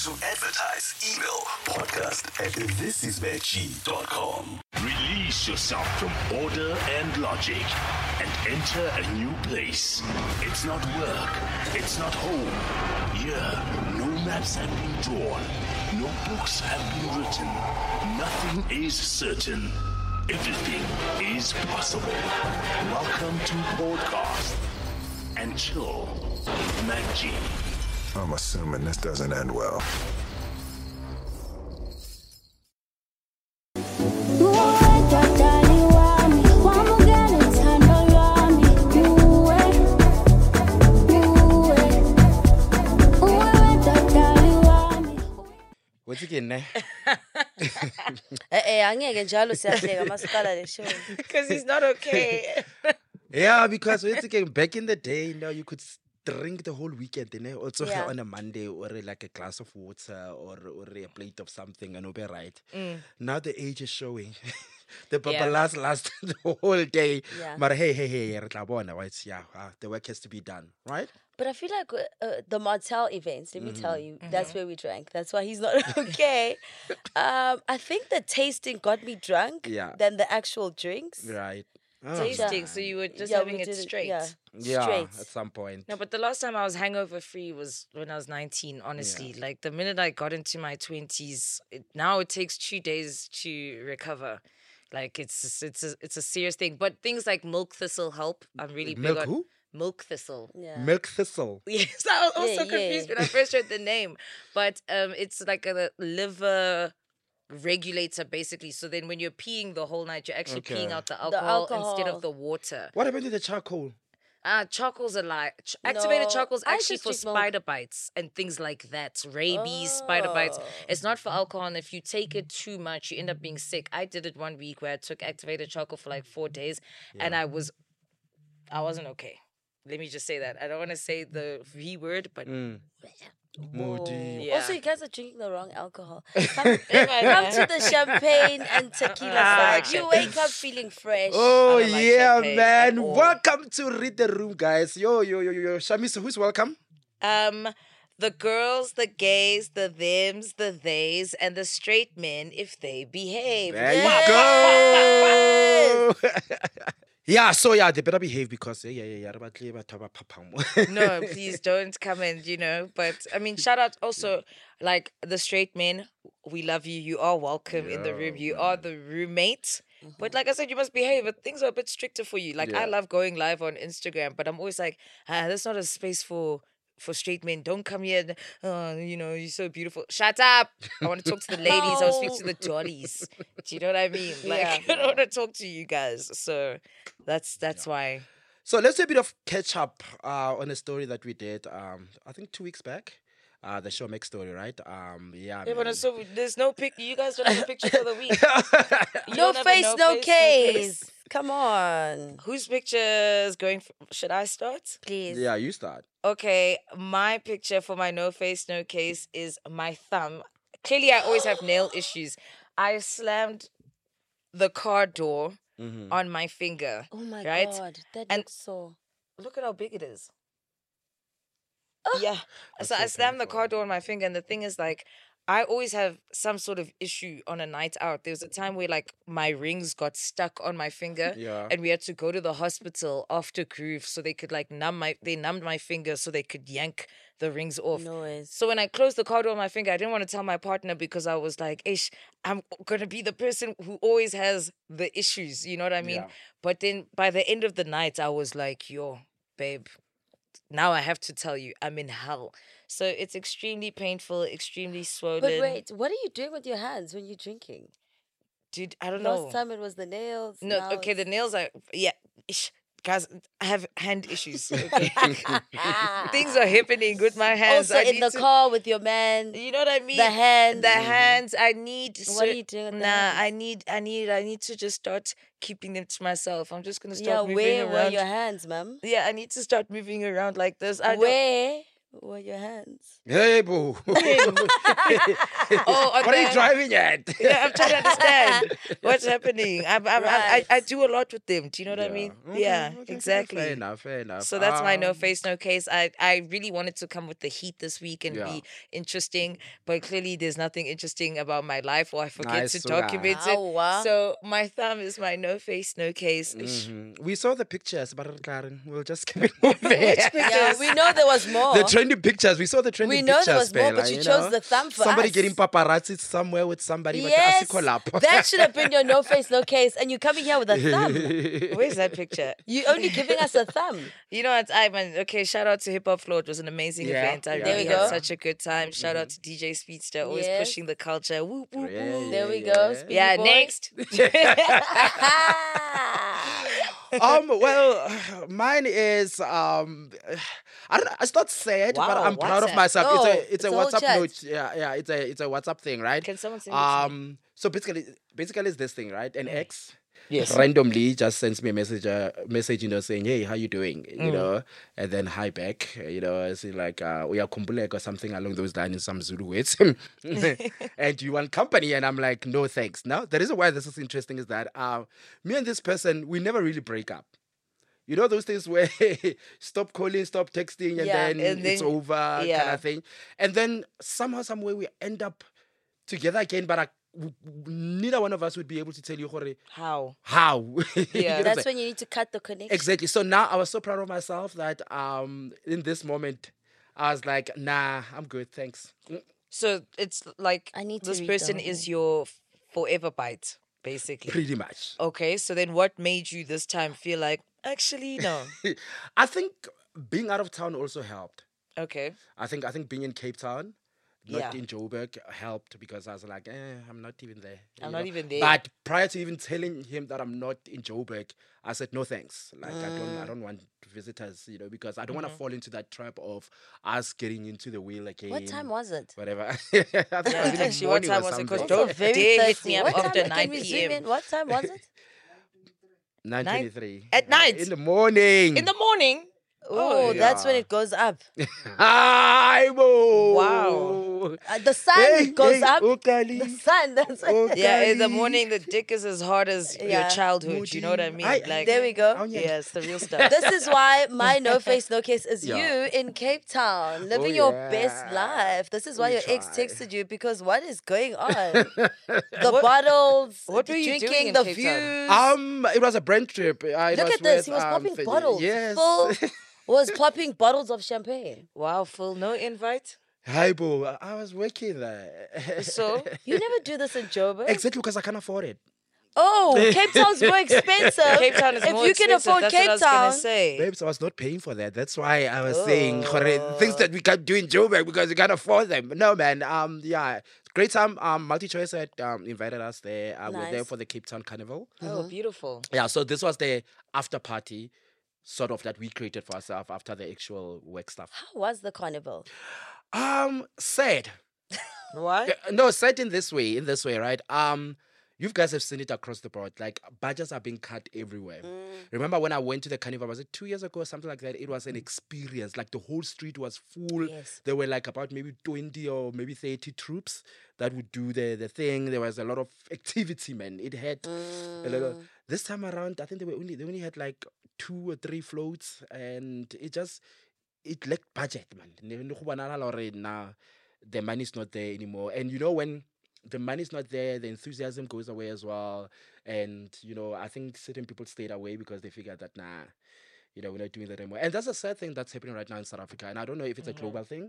To advertise, email podcast@thisisveggie.com. Release yourself from order and logic and enter a new place. It's not work. It's not home. Here, no maps have been drawn. No books have been written. Nothing is certain. Everything is possible. Welcome to Podcast and Chill with Mac G. I'm assuming this doesn't end well. What's again, ne? Angeke njalo siyahleka masiqala le show. Because he's not okay. Yeah, because it's again back in the day, you could drink the whole weekend, also Yeah. on a Monday or like a glass of water or a plate of something and be right. Now the age is showing. The papa last the whole day. Yeah. But hey, the work has to be done, right? But I feel like the Martel events, let me tell you, that's where we drank. That's why he's not okay. I think the tasting got me drunk than the actual drinks. Right. Tasting, so you were just Yeah, having we it did straight. Yeah, Yeah, straight. at some point. No, but the last time I was hangover free was when I was 19, honestly. Like the minute I got into my 20s, now it takes 2 days to recover. Like it's a serious thing. But things like milk thistle help. I'm really big Milk on who? milk thistle. Yeah. Milk thistle. Yes, I was also Yeah, confused yeah. when I first heard the name. But it's like a liver regulator basically. So then when you're peeing the whole night, you're actually peeing out the alcohol instead alcohol. of the water. What happened to the charcoal? Charcoal's a lie. Activated No, charcoal's I actually just for drink milk. spider bites and things like that. Rabies, spider bites. It's not for alcohol, and if you take it too much, you end up being sick. I did it 1 week where I took activated charcoal for like 4 days, and I wasn't okay. Let me just say that. I don't want to say the V word, but Moody. yeah. Also, you guys are drinking the wrong alcohol. Come to the champagne and tequila side. You wake up feeling fresh. Oh, I don't like yeah, champagne man. at all. Welcome to Read the Room, guys. Yo. Shamis, who's welcome? The girls, the gays, the thems, the theys, and the straight men if they behave. There you go. Yeah, so they better behave because No, please don't come and, but I mean, shout out also, like, the straight men, we love you. You are welcome in the room. You are the roommate. But like I said, you must behave. But things are a bit stricter for you. Like, I love going live on Instagram, but I'm always like, there's not a space for straight men. Don't come here. You're so beautiful. Shut up. I want to talk to the ladies. I want to speak to the dollies. Do you know what I mean? Like, I don't want to talk to you guys. So that's why. So let's do a bit of catch up on a story that we did, I think 2 weeks back. The show Make Story, right? Yeah, but so there's no pic. You guys don't have a picture for the week. You No don't have a face, no case. Come on. Whose picture is going? Should I start? Please. Yeah, you start. Okay, my picture for my no face, no case is my thumb. Clearly, I always have nail issues. I slammed the car door on my finger. Oh my right? God. That And- looks so. Look at how big it is. Yeah. So I slammed the car door on my finger, and the thing is, like, I always have some sort of issue on a night out. There was a time where, like, my rings got stuck on my finger, Yeah. and we had to go to the hospital after groove so they could, like, they numbed my finger so they could yank the rings off. Noise. So when I closed the car door on my finger, I didn't want to tell my partner because I was like, ish, I'm going to be the person who always has the issues. You know what I mean? Yeah. But then by the end of the night, I was like, yo, babe, now I have to tell you, I'm in hell. So it's extremely painful, extremely swollen. But wait, what are you doing with your hands when you're drinking? Dude, I don't know. Last time it was the nails. No, now okay, the it's- nails are, ish. Guys, I have hand issues. Okay? Things are happening with my hands. Also I in need the to- car with your man. You know what I mean? The hands. The hands. I need. What are you doing with the hands? I need to just start keeping them to myself. I'm just gonna Yeah, start moving where were around. your hands, ma'am? Yeah, I need to start moving around like this. I don't- Where Were your hands? Hey, boo. Oh, What are you driving at? Yeah, I'm trying to understand what's happening. Right. I do a lot with them. Do you know what I mean? Okay, Yeah, okay, exactly. Fair enough, fair enough. So that's my no face, no case. I really wanted to come with the heat this week and Yeah. be interesting, but clearly there's nothing interesting about my life, or I forget Nice, to so document wow. it. Wow. So my thumb is my no face, no case. We saw the pictures, but Karen, we'll just keep it moving. Yeah, we know there was more. The trendy pictures. We saw the trendy We pictures. know there was more, Bella, but you chose the thumb for Somebody us. getting paparazzi somewhere with somebody. Yes, But that should have been your no face, no case, and you coming here with a thumb. Where's that picture? You only giving us a thumb. You know what, Ivan? Okay, shout out to Hip Hop Floor. It was an amazing Yeah, event. I yeah, really There we had go. such a good time. Shout out to DJ Speedster, always Yes. pushing the culture. Woo, woo, woo. There we go. Speedy Yeah, boy. next. Well, mine is I don't know. It's not sad, but Wow, I'm proud of WhatsApp. myself. Oh, it's it's a a whole WhatsApp chat. note. Yeah. It's a WhatsApp thing, right? Can someone send it to me? So basically it's this thing, right? An ex Yes. randomly just sends me a message, saying, "Hey, how you doing?" You know, and then hi back. It's like we are kumbulek or something along those lines in some Zulu words. And you want company, and I'm like, no thanks. Now the reason why this is interesting is that me and this person, we never really break up. You know those things where stop calling, stop texting, and, Yeah, then, and it's then- over kind yeah. of thing. And then somehow, some way, we end up together again, but neither one of us would be able to tell you How? how. Yeah. You know, That's like- when you need to cut the connection. exactly. So now I was so proud of myself that in this moment, I was like, nah, I'm good, thanks. So it's like I need to this read person the is your forever bite, basically. Pretty much. Okay, so then what made you this time feel like, actually, no? I think being out of town also helped. Okay. I think being in Cape Town, not Yeah. in Joburg, helped because I was like, I'm not even there. I'm you not know? even there. But prior to even telling him that I'm not in Joburg, I said no thanks. Like I don't want visitors, because I don't want to fall into that trap of us getting into the wheel again. What time was it? Whatever. I think it was in the Actually, what morning time or was it? 'Cause something. don't Also very dare hit thirsty. me up What after time, 9 can we zoom p.m. in? What time was it? 9:23 At night? in the morning. In the morning? Oh, that's when yeah. it goes up. Hi, Mo. Wow. The sun goes up. Ukali. The sun. That's what. Yeah, in the Kali. morning, the dick is as hard as your Yeah. childhood. You know what I mean? Like, There we go. yeah, it's the real stuff. This is why my no face, no case is Yeah. you in Cape Town, living Oh, your best yeah. life. This is why We your ex try. texted you because what is going on? The bottles, what were you drinking, doing in the Cape views. Town? It was a brand trip. Look at this. He was popping bottles. Yes. Phil was popping bottles of champagne. Wow, full no invite? Hi, Bo. I was working there. So? You never do this in Joburg. Exactly because I can't afford it. Oh, Cape Town's more expensive. Cape Town is if more you can expensive. afford That's Cape what I was going Town, to say. Babes, I was not paying for that. That's why I was saying things that we can't do in Joburg because we can't afford them. No, man. Yeah. Great time. MultiChoice had invited us there. We were there Nice. for the Cape Town Carnival. Oh, beautiful. Yeah, so this was the after party sort of that we created for ourselves after the actual work stuff. how was the carnival? Sad. Why? No, sad in this way, right? You guys have seen it across the board. Like budgets are being cut everywhere. Remember when I went to the carnival, was it 2 years ago or something like that? It was an experience. Like the whole street was full. Yes. There were like about maybe 20 or maybe 30 troops that would do the thing. There was a lot of activity, man. It had a lot of, this time around, I think they only had like 2 or 3 floats, and it lacked budget, man. Nah, the money's not there anymore. And when the money's not there, the enthusiasm goes away as well. And, I think certain people stayed away because they figured that, nah, we're not doing that anymore. And that's a sad thing that's happening right now in South Africa. And I don't know if it's a global thing.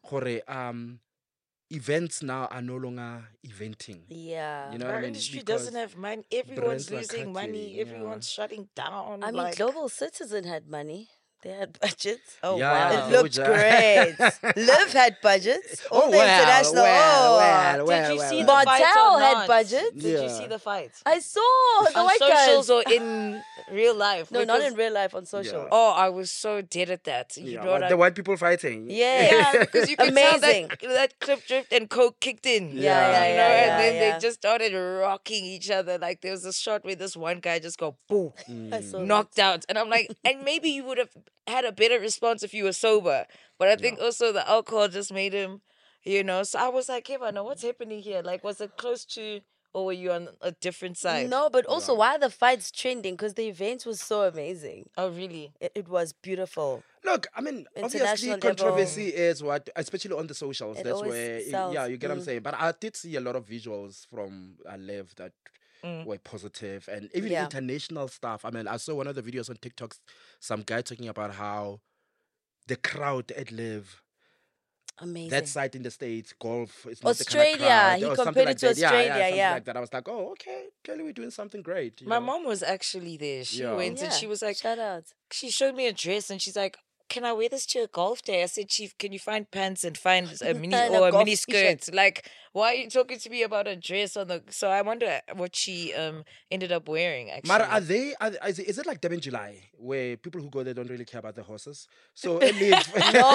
Events now are no longer eventing. Yeah. You know what Our I mean? industry Because doesn't have money. Everyone's brands are losing money. cutting, Everyone's shutting down. I mean, like, Global Citizen had money. They had budgets. Oh, Yeah, wow. yeah. It looked Doja. great. Liv had budgets. All the international. Did you see the Martel fight or had not? budgets. Did you Yeah. see the fight? I saw the On white socials guys. or in real life? No, not Because- in real life, on social. Yeah. Oh, I was so dead at that. You know what I the white people fighting. Yeah. Yeah, because you could Amazing. tell that clip drift and coke kicked in. Yeah, you yeah, know, yeah, and then yeah. they just started rocking each other. Like there was a shot where this one guy just got boom, I saw that. knocked out, and I'm like, and maybe you would have had a better response if you were sober. But I think also the alcohol just made him, So I was like, Kevin, what's happening here? Like, was it close to, or were you on a different side? No, but also why are the fights trending? Because the event was so amazing. Oh, really? It was beautiful. Look, I mean, obviously, International controversy is what, especially on the socials. It That's always where, sells. you get what I'm saying. But I did see a lot of visuals from Live that were positive, and even international stuff. I mean, I saw one of the videos on TikTok, some guy talking about how the crowd at Live. Amazing. That site in the States, golf, it's not Australia. The kind of crowd, he compared it to Australia. something like that. I was like, oh, okay, clearly we're doing something great. My mom was actually there. She went and she was like, shout out. She showed me a dress and she's like, can I wear this to a golf day? I said, Chief, can you find pants and find a mini And or a golf mini skirt? t-shirt. Like, why are you talking to me about a dress on the? So I wonder what she ended up wearing. Actually, Mara, is it like Durban July, where people who go there don't really care about the horses? So at least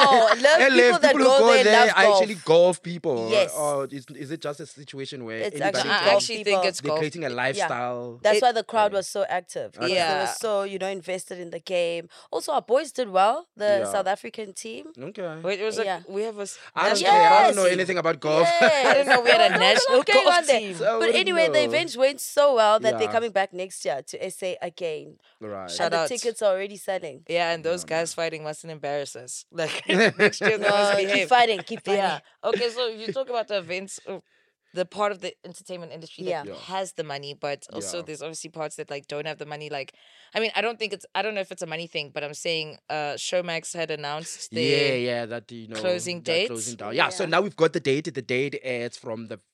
people who go there are actually golf people. Yes. Or is it just a situation where It's anybody actually I can- actually think it's they're golf. creating a lifestyle? That's why the crowd was so active. Because they Yeah. were so, invested in the game. Also, our boys did well, the South African team. Okay. Wait, it was like we have a. I don't national care. I golf don't know team. anything about golf. Yes. I didn't know we had a There was national lot going golf on there. team. So I But wouldn't anyway, the know. event went so well that they're Yeah. coming back next year to SA again. Right. Shout And the out. tickets are already selling. Yeah, and those guys fighting mustn't embarrass us. Like next year they must No, behave. keep fighting, keep fighting. Yeah. Okay, so if you talk about the events, the part of the entertainment industry that Yeah. has the money, but also Yeah. there's obviously parts that like don't have the money. Like, I mean, I don't know if it's a money thing, but I'm saying Showmax had announced their that closing that dates. closing down. Yeah, so now we've got the date. The date is from the.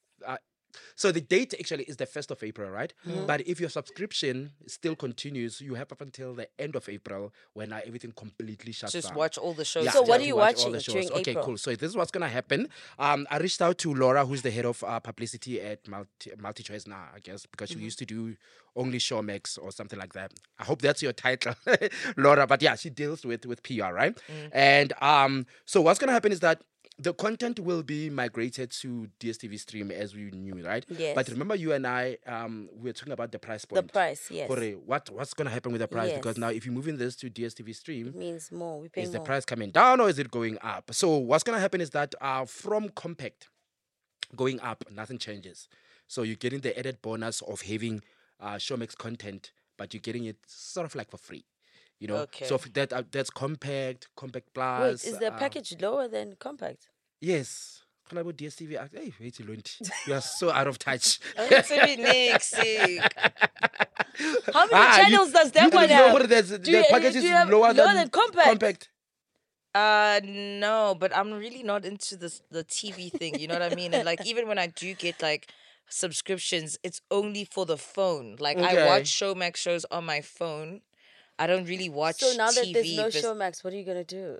So the date actually is the 1st of April, right? But if your subscription still continues, you have up until the end of April when everything completely shuts just down. watch all the shows. Yeah, So what just are you watch all watching the shows. during Okay, April? cool. So this is what's gonna happen. I reached out to Laura, who's the head of publicity at MultiChoice now, I guess, because she used to do only Showmax or something like that. I hope that's your title, Laura. But yeah, she deals with PR, right? And so what's gonna happen is that the content will be migrated to DSTV Stream as we knew, right? Yes. But remember, you and I, we were talking about the price The point. price, yes. Correct. What's going to happen with the price? Because Yes. now, if you're moving this to DSTV Stream, Means more. We pay is the more. price coming down or is it going up? So what's going to happen is that from Compact going up, nothing changes. So you're getting the added bonus of having Showmax content, but you're getting it sort of like for free. Okay. So if that's Compact Wait, Plus. is the package lower than compact? Yes. Can I put DSTV? Hey, wait, you are so out of touch. It's a bit next. How many channels does that one have? The package is lower than compact. No, but I'm really not into the TV thing. You know what I mean? And like even when I do get like subscriptions, it's only for the phone. Like Okay. I watch Showmax shows on my phone. I don't really watch. So now that TV there's no bes- Showmax, what are you gonna do?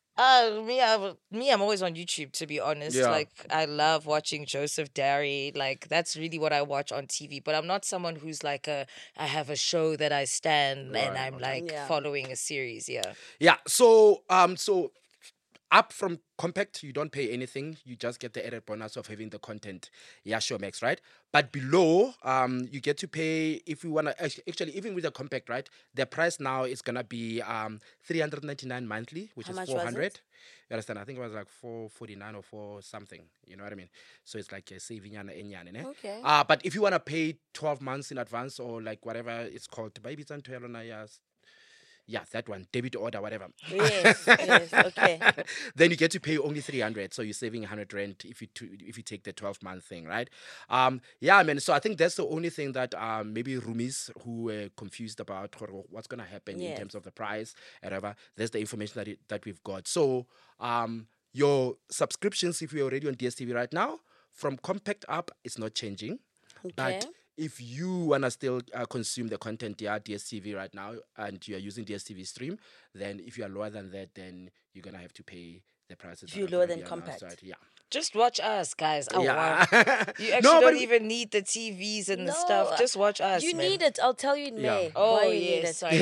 I'm always on YouTube, to be honest. Yeah. Like I love watching Joseph Darry. Like that's really what I watch on TV. But I'm not someone who's like I have a show that I stand and I'm like Yeah. following a series. Yeah. Yeah. So up from Compact, you don't pay anything. You just get the added bonus of having the content. Yeah, Showmax, right? But below, you get to pay if you wanna actually even with the Compact, right? The price now is gonna be $399 monthly, which How is much was $400. it? You understand? I think it was like $449 or $4 something. You know what I mean? So it's like a saving enyane. Okay. But if you wanna pay 12 months in advance or like whatever it's called, baby, it's on yeah, that one, debit order, whatever. Yes, okay. Then you get to pay only 300, so you're saving 100 rand if you take the 12-month thing, right? Yeah, man. So I think that's the only thing that maybe roomies who were confused about what's gonna happen in terms of the price, whatever. There's the information that we've got. So your subscriptions, if you're already on DSTV right now, from Compact up, it's not changing, but if you want to still consume the content, DSTV right now, and you're using DSTV Stream, then if you are lower than that, then you're going to have to pay the prices. If you're lower than Compact. Yeah. Just watch us, guys. Oh, Yeah. wow. You actually No, but don't even need the TVs and the stuff. No, Just watch us, You man. need it. I'll tell you in Yeah. May. Oh, why you need yeah, it. sorry.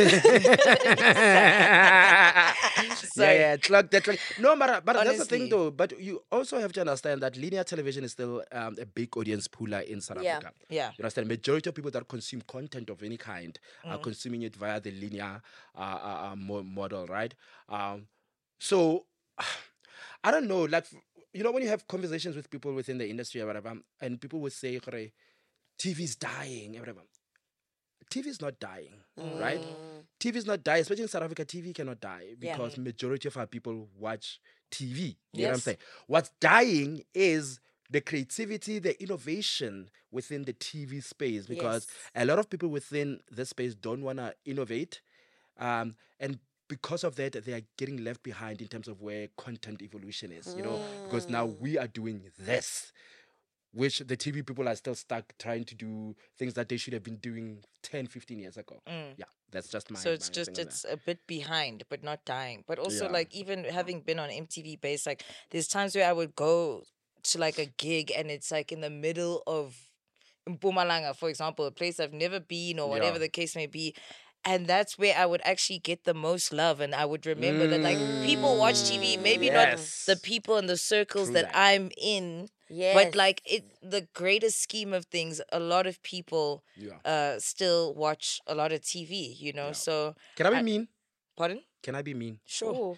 Yeah, clock that. No, but that's the thing Honestly. though. But you also have to understand that linear television is still a big audience pooler in South Yeah. Africa. Yeah. You understand? Majority of people that consume content of any kind are consuming it via the linear model, right? So I don't know, like when you have conversations with people within the industry or whatever, and people would say, TV's dying, whatever. TV is not dying, right? TV is not dying, especially in South Africa. TV cannot die because majority of our people watch TV. You know what I'm Yes. saying? What's dying is the creativity, the innovation within the TV space, because a lot of people within this space don't want to innovate, and because of that, they are getting left behind in terms of where content evolution is. Because now we are doing this, which the TV people are still stuck trying to do things that they should have been doing 10, 15 years ago. Yeah, that's just my So it's my just thing on it's a bit behind, but not dying. But also Yeah. like even having been on MTV base, like there's times where I would go to like a gig and it's like in the middle of Mpumalanga, for example, a place I've never been or whatever Yeah. the case may be. And that's where I would actually get the most love. And I would remember that like people watch TV, maybe Yes. not the people in the circles True that that. I'm in. Yes. But like the greatest scheme of things, a lot of people Yeah. still watch a lot of TV, So Can I be mean? pardon? Can I be mean? Sure.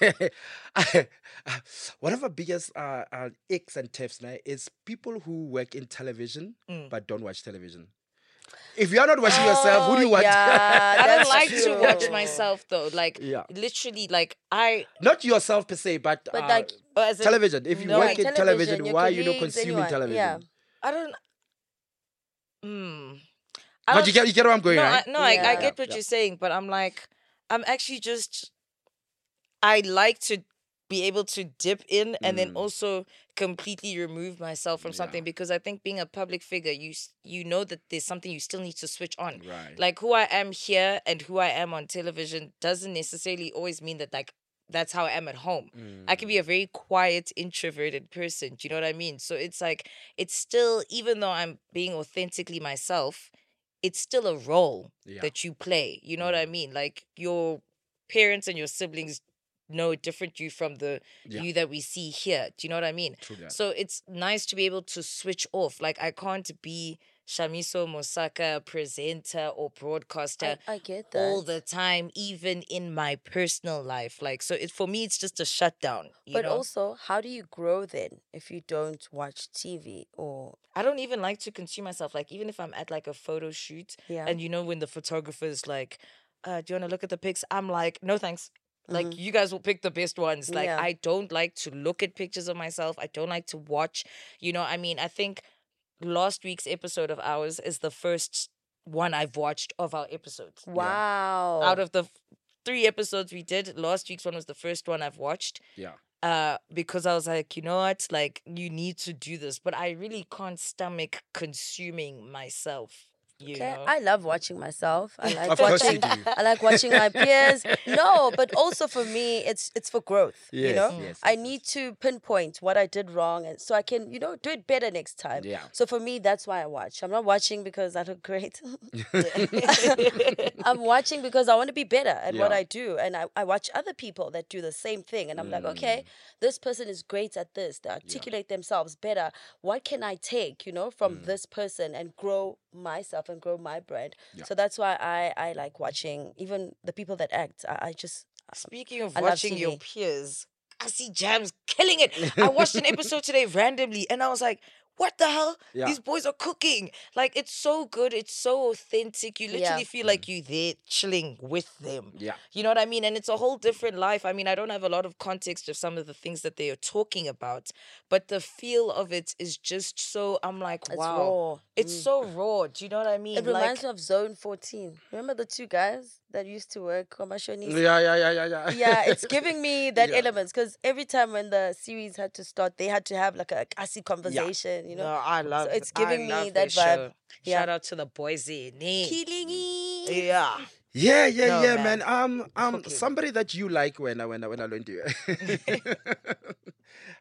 One of our biggest icks and tips now is people who work in television but don't watch television. If you are not watching yourself, who do you watch? Yeah, I don't that's like to true. watch myself though. Like Yeah. literally, like I Not yourself per se, but like, as in- television. If you No, work like in television, your why are you not colleagues, consuming anyone. television? Yeah. I don't. I But don't- you get where I'm going, no, right? I Yeah. get what you're saying, but I'm like, I'm actually just, I like to be able to dip in and then also completely remove myself from something, because I think being a public figure, you know that there's something you still need to switch on. Right. Like who I am here and who I am on television doesn't necessarily always mean that like that's how I am at home. I can be a very quiet, introverted person. Do you know what I mean? So it's like, it's still, even though I'm being authentically myself, it's still a role that you play. You know what I mean? Like your parents and your siblings know a different you from the you that we see here. Do you know what I mean? True that. So it's nice to be able to switch off. Like I can't be Shamiso Mosaka, presenter or broadcaster I get that. all the time, even in my personal life. Like, so for me, it's just a shutdown. But know? also, how do you grow then if you don't watch TV or I don't even like to consume myself. Like, even if I'm at like a photo shoot, and when the photographer's like, do you want to look at the pics? I'm like, no thanks. Like, you guys will pick the best ones. Like, I don't like to look at pictures of myself. I don't like to watch. I think last week's episode of ours is the first one I've watched of our episodes. wow. Out of the 3 episodes we did, last week's one was the first one I've watched. Yeah. Because I was like, you know what? Like, you need to do this. But I really can't stomach consuming myself. You know? I love watching myself. I like Of course you watching. do. I like watching my peers. No, but also for me, it's for growth. Yes, you know, yes, I yes, need to pinpoint what I did wrong, and so I can do it better next time. Yeah. So for me, that's why I watch. I'm not watching because I look great. I'm watching because I want to be better at what Yeah. I do, and I watch other people that do the same thing, and I'm like, okay, this person is great at this. They articulate themselves better. What can I take, from this person and grow myself and grow my brand? So that's why I like watching even the people that act. I just Speaking of I love watching your TV. peers, I see Jams killing it. I watched an episode today randomly and I was like, what the hell? Yeah. These boys are cooking. Like, it's so good. It's so authentic. You literally feel like you're there chilling with them. Yeah. You know what I mean? And it's a whole different life. I mean, I don't have a lot of context of some of the things that they are talking about, but the feel of it is just so, I'm like, It's wow. raw. It's so raw. Do you know what I mean? it reminds me of Zone 14. Remember the 2 guys that used to work Komashonisi? Yeah. Yeah, it's giving me that elements because every time when the series had to start, they had to have like a kasi conversation, No, I love So it's I giving me love that their vibe. show. Yeah. Shout out to the boys in it. Kilingi. Yeah. Yeah, No, man. man. Somebody that you like when I learned you.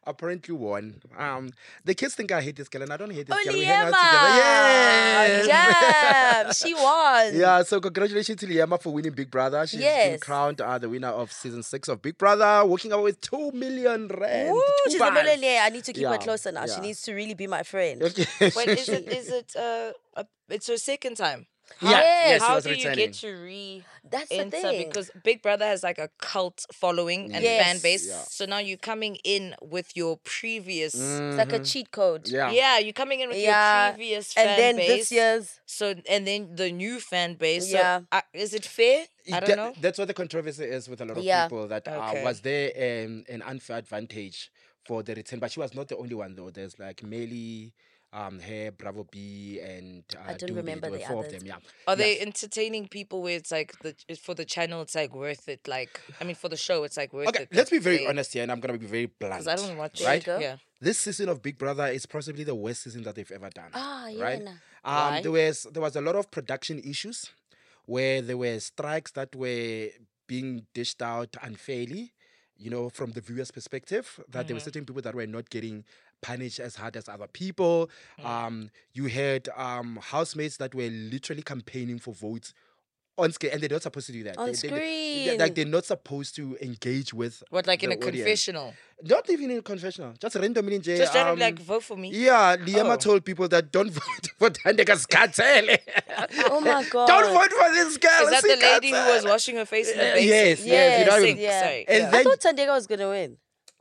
apparently won. The kids think I hate this girl, and I don't hate this Oh, girl. We hang out together. Yes. Damn, she won. Yeah, so congratulations to Liema for winning Big Brother. She's been Yes. crowned the winner of season 6 of Big Brother, walking away with 2 million rand. Woo, Two she's a bars. millionaire. I need to keep her Yeah, closer now. She yeah. needs to really be my friend. Okay. Wait, is it it's her second time? Yeah, yes, she How was do you returning. get to That's the enter? thing. Because Big Brother has like a cult following and Yes. fan base. Yeah. So now you're coming in with your previous. It's like a cheat code. Mm-hmm. Yeah. Yeah, you're coming in with Yeah. your previous fan And then base. this year's. So and then the new fan base. Yeah. So, is it fair? I don't know. That's what the controversy is with a lot of Yeah. people. That Okay. was there an unfair advantage for the return, but she was not the only one though. There's like Melly, her, Bravo B, and I don't Doobie. remember There were the 4 others. of them. Yeah. Are they Yes. entertaining people where it's like for the channel it's like worth it? Like I mean for the show it's like worth Okay, it. let's be that very they- honest here, and I'm gonna be very blunt. 'cause I don't watch There you it. go. Yeah. This season of Big Brother is possibly the worst season that they've ever done. Ah, yeah, right? nah. Why? There was a lot of production issues where there were strikes that were being dished out unfairly, from the viewer's perspective, that there were certain people that were not getting punished as hard as other people. You had housemates that were literally campaigning for votes on screen, and they're not supposed to do that. On screen. Like they're not supposed to engage with. What like in the a audience. confessional? Not even in a confessional, just randomly. Just randomly like vote for me. Yeah, Liema Oh. told people that don't vote for Thandeka's Cartel. Oh my God. Don't vote for this girl. Is that the lady who Cartel. was washing her face in the basin? Yes, Yes, yes. You know what I mean? Sink, yeah. sorry. And yeah. I then, thought Tandega was going to win.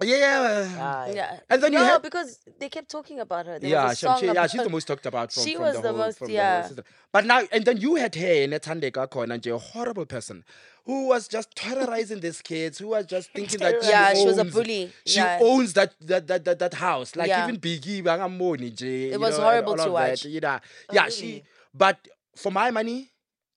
yeah. Yeah. And then you no, had- because they kept talking about her. There Yeah, was a song she's about the most talked about from, She from was the the whole, most, from yeah. the whole system. But now, and then you had her in a Thandeka corner, and a horrible person who was just terrorizing these kids, who was just thinking that Yeah, she was a owns- bully. She Yeah. owns that house. Like Yeah. even Biggie, Bangamoni, It was horrible to watch. Yeah, really? she. But for my money,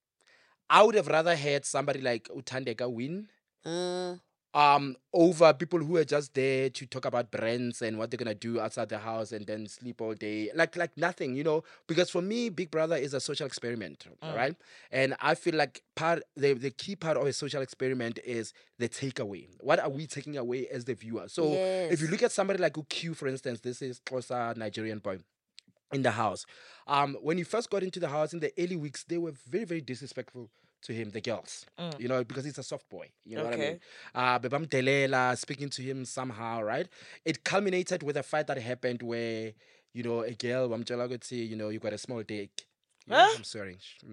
I would have rather had somebody like Uthandeka win. Mm. Over people who are just there to talk about brands and what they're gonna do outside the house and then sleep all day, like nothing, Because for me, Big Brother is a social experiment, right? And I feel like the key part of a social experiment is the takeaway. What are we taking away as the viewer? So if you Yes. look at somebody like Q, for instance, this is Xhosa Nigerian boy in the house. When he first got into the house in the early weeks, they were very, very disrespectful to him, the girls, because he's a soft boy. You know what I mean? Bebam Delela speaking to him somehow, right? It culminated with a fight that happened where, a girl, you got a small dick. Huh? I'm sorry.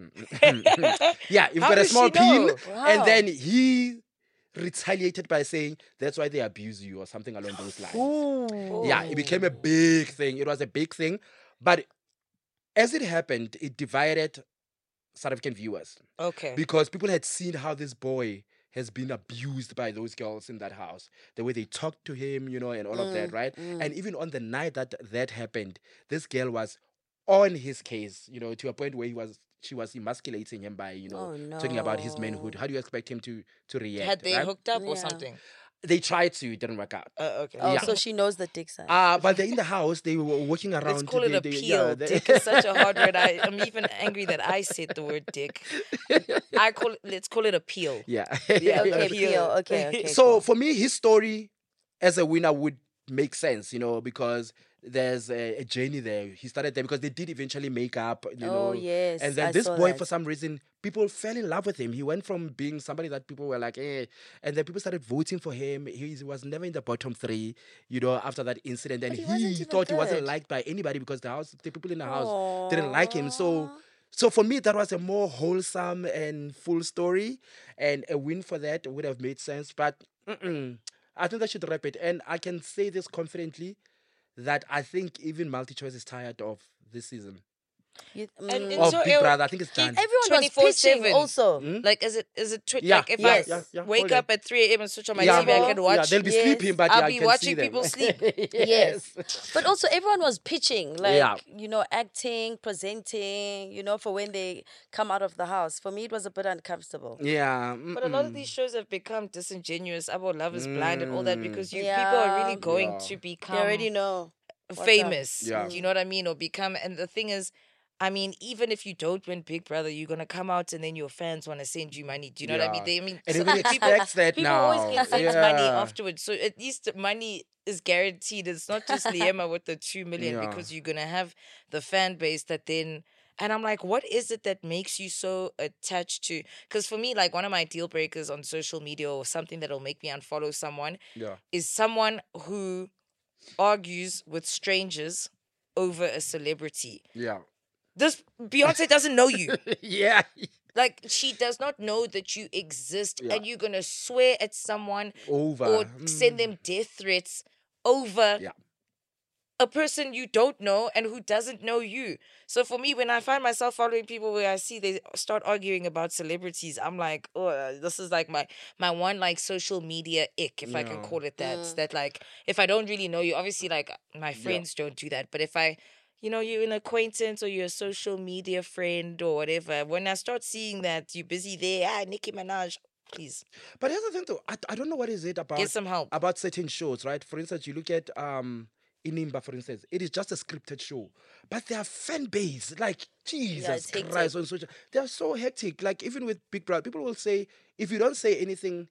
Yeah, you've How got a does small she know? peen. Wow. And then he retaliated by saying, that's why they abuse you or something along those lines. Ooh. Yeah, it became a big thing. It was a big thing. But as it happened, it divided South African viewers Okay. because people had seen how this boy has been abused by those girls in that house. The way they talked to him, and all of that, right? And even on the night that happened, this girl was on his case, to a point where she was emasculating him by, Oh, talking about his no. manhood. How do you expect him to react? Had they right? hooked up or Yeah. something? They tried to, it didn't work out. Okay. Oh, Yeah. so she knows the dick size. But they're in the house, they were walking around. Let's call it a they- peel. they- Dick is such a hard word. I'm even angry that I said the word dick. Let's call it a peel. Yeah. Okay, Peel. Peel. Okay. So cool. for me, his story as a winner would make sense, because there's a journey there. He started there because they did eventually make up, Oh, yes, And then I this saw boy, that. for some reason, people fell in love with him. He went from being somebody that people were like, and then people started voting for him. He was never in the bottom 3, after that incident. And But he wasn't he even thought he wasn't good. liked by anybody because the people in the house didn't like him. So for me, that was a more wholesome and full story, and a win for that would have made sense. But I think they should wrap it. And I can say this confidently that I think even MultiChoice is tired of this season You- And of so Big it- Brother. I think it's done. everyone was pitching 24/7. also. Like, is it Yeah, like if yeah, I yeah, wake hold up it. at 3 a.m. and switch on my Yeah, TV, I can watch. Yeah, they'll be Yes. sleeping, but I'll yeah, be I can watching see them. people sleep. Yes. But also everyone was pitching, like, Yeah. acting, presenting, for when they come out of the house. For me, it was a bit uncomfortable. Yeah. But a lot of these shows have become disingenuous. About Love is Blind and all that because people Yeah. are really going Yeah. to They become already know. what's up. famous. Yeah. Do you know what I mean? Or become. And the thing is, I mean, even if you don't win Big Brother, you're gonna come out and then your fans want to send you money. Do you know what I mean? Yeah. I mean, And everybody expects that people now. always get sent money Yeah. afterwards, so at least money is guaranteed. It's not just Liema with the 2 million Yeah. because you're gonna have the fan base that then. And I'm like, what is it that makes you so attached to? Because for me, like one of my deal breakers on social media or something that'll make me unfollow someone Yeah. is someone who argues with strangers over a celebrity. Yeah. This Beyonce doesn't know you. Yeah. Like she does not know that you exist, Yeah. and you're gonna swear at someone Over. or send them death threats over Yeah. a person you don't know and who doesn't know you. So for me, when I find myself following people where I see they start arguing about celebrities, I'm like, oh, this is like my one like social media ick, if I can Yeah. call it that. It's that like if I don't really know you, obviously like my friends don't do that, but if I you're an acquaintance or you're a social media friend or whatever. When I start seeing that you're busy there, Nicki Minaj, please But here's the thing, though. I don't know what is it about get some help. about certain shows, right? For instance, you look at Inimba, for instance. It is just a scripted show, but their fan base, like Jesus it's hectic. Christ, on social, they are so hectic. Like even with Big Brother, people will say if you don't say anything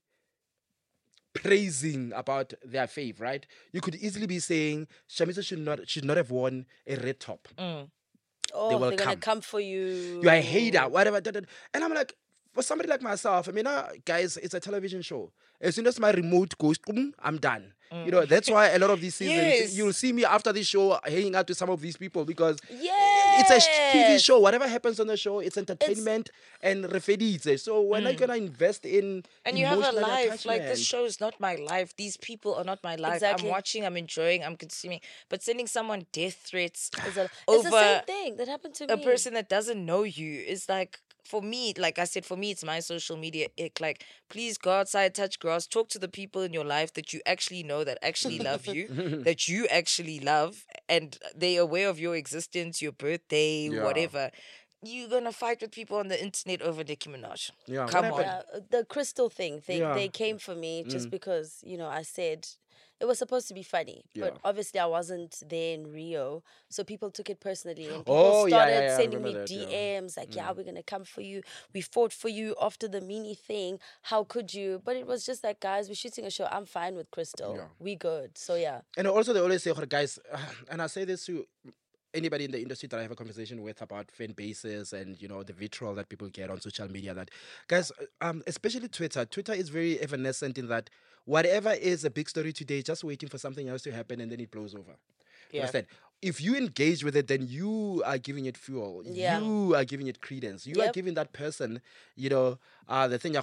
praising about their fave, right? You could easily be saying Shamisa should not have worn a red top. Oh, will they're gonna come. come for you. You're a hater, whatever. And I'm like, for somebody like myself, I mean, guys, it's a television show. As soon as my remote goes, boom, I'm done. You know, that's why a lot of these seasons, Yes. you'll see me after this show hanging out with some of these people because Yes. it's a TV show. Whatever happens on the show, it's entertainment and refedite. So we're not going to invest in And you have a emotional life. Like, this attachment. show is not my life. These people are not my life. Exactly. I'm watching, I'm enjoying, I'm consuming. But sending someone death threats It's the over same thing that happened to a me. person that doesn't know you is like, for me, like I said, for me, it's my social media ick. Like, please go outside, touch grass, talk to the people in your life that you actually know, that actually love you, that you actually love, and they're aware of your existence, your birthday, Yeah. whatever. You're gonna fight with people on the internet over Nicki Minaj. Yeah, what Come on. happened? The crystal thing, Yeah. they came for me just because, I said it was supposed to be funny. But Yeah. obviously I wasn't there in Rio. So people took it personally. And people Oh, yeah, started yeah, yeah, I sending me remember that, yeah. DMs like, yeah, we're going to come for you. We fought for you after the mini thing. How could you? But it was just like, guys, we're shooting a show. I'm fine with Crystal. Yeah. We good. So yeah. And also, they always say, guys, and I say this to anybody in the industry that I have a conversation with about fan bases and the vitriol that people get on social media. That guys, especially Twitter is very evanescent in that whatever is a big story today, just waiting for something else to happen and then it blows over. You Yeah. understand? If you engage with it, then you are giving it fuel. Yeah. You are giving it credence. You are Yep. giving that person, the thing.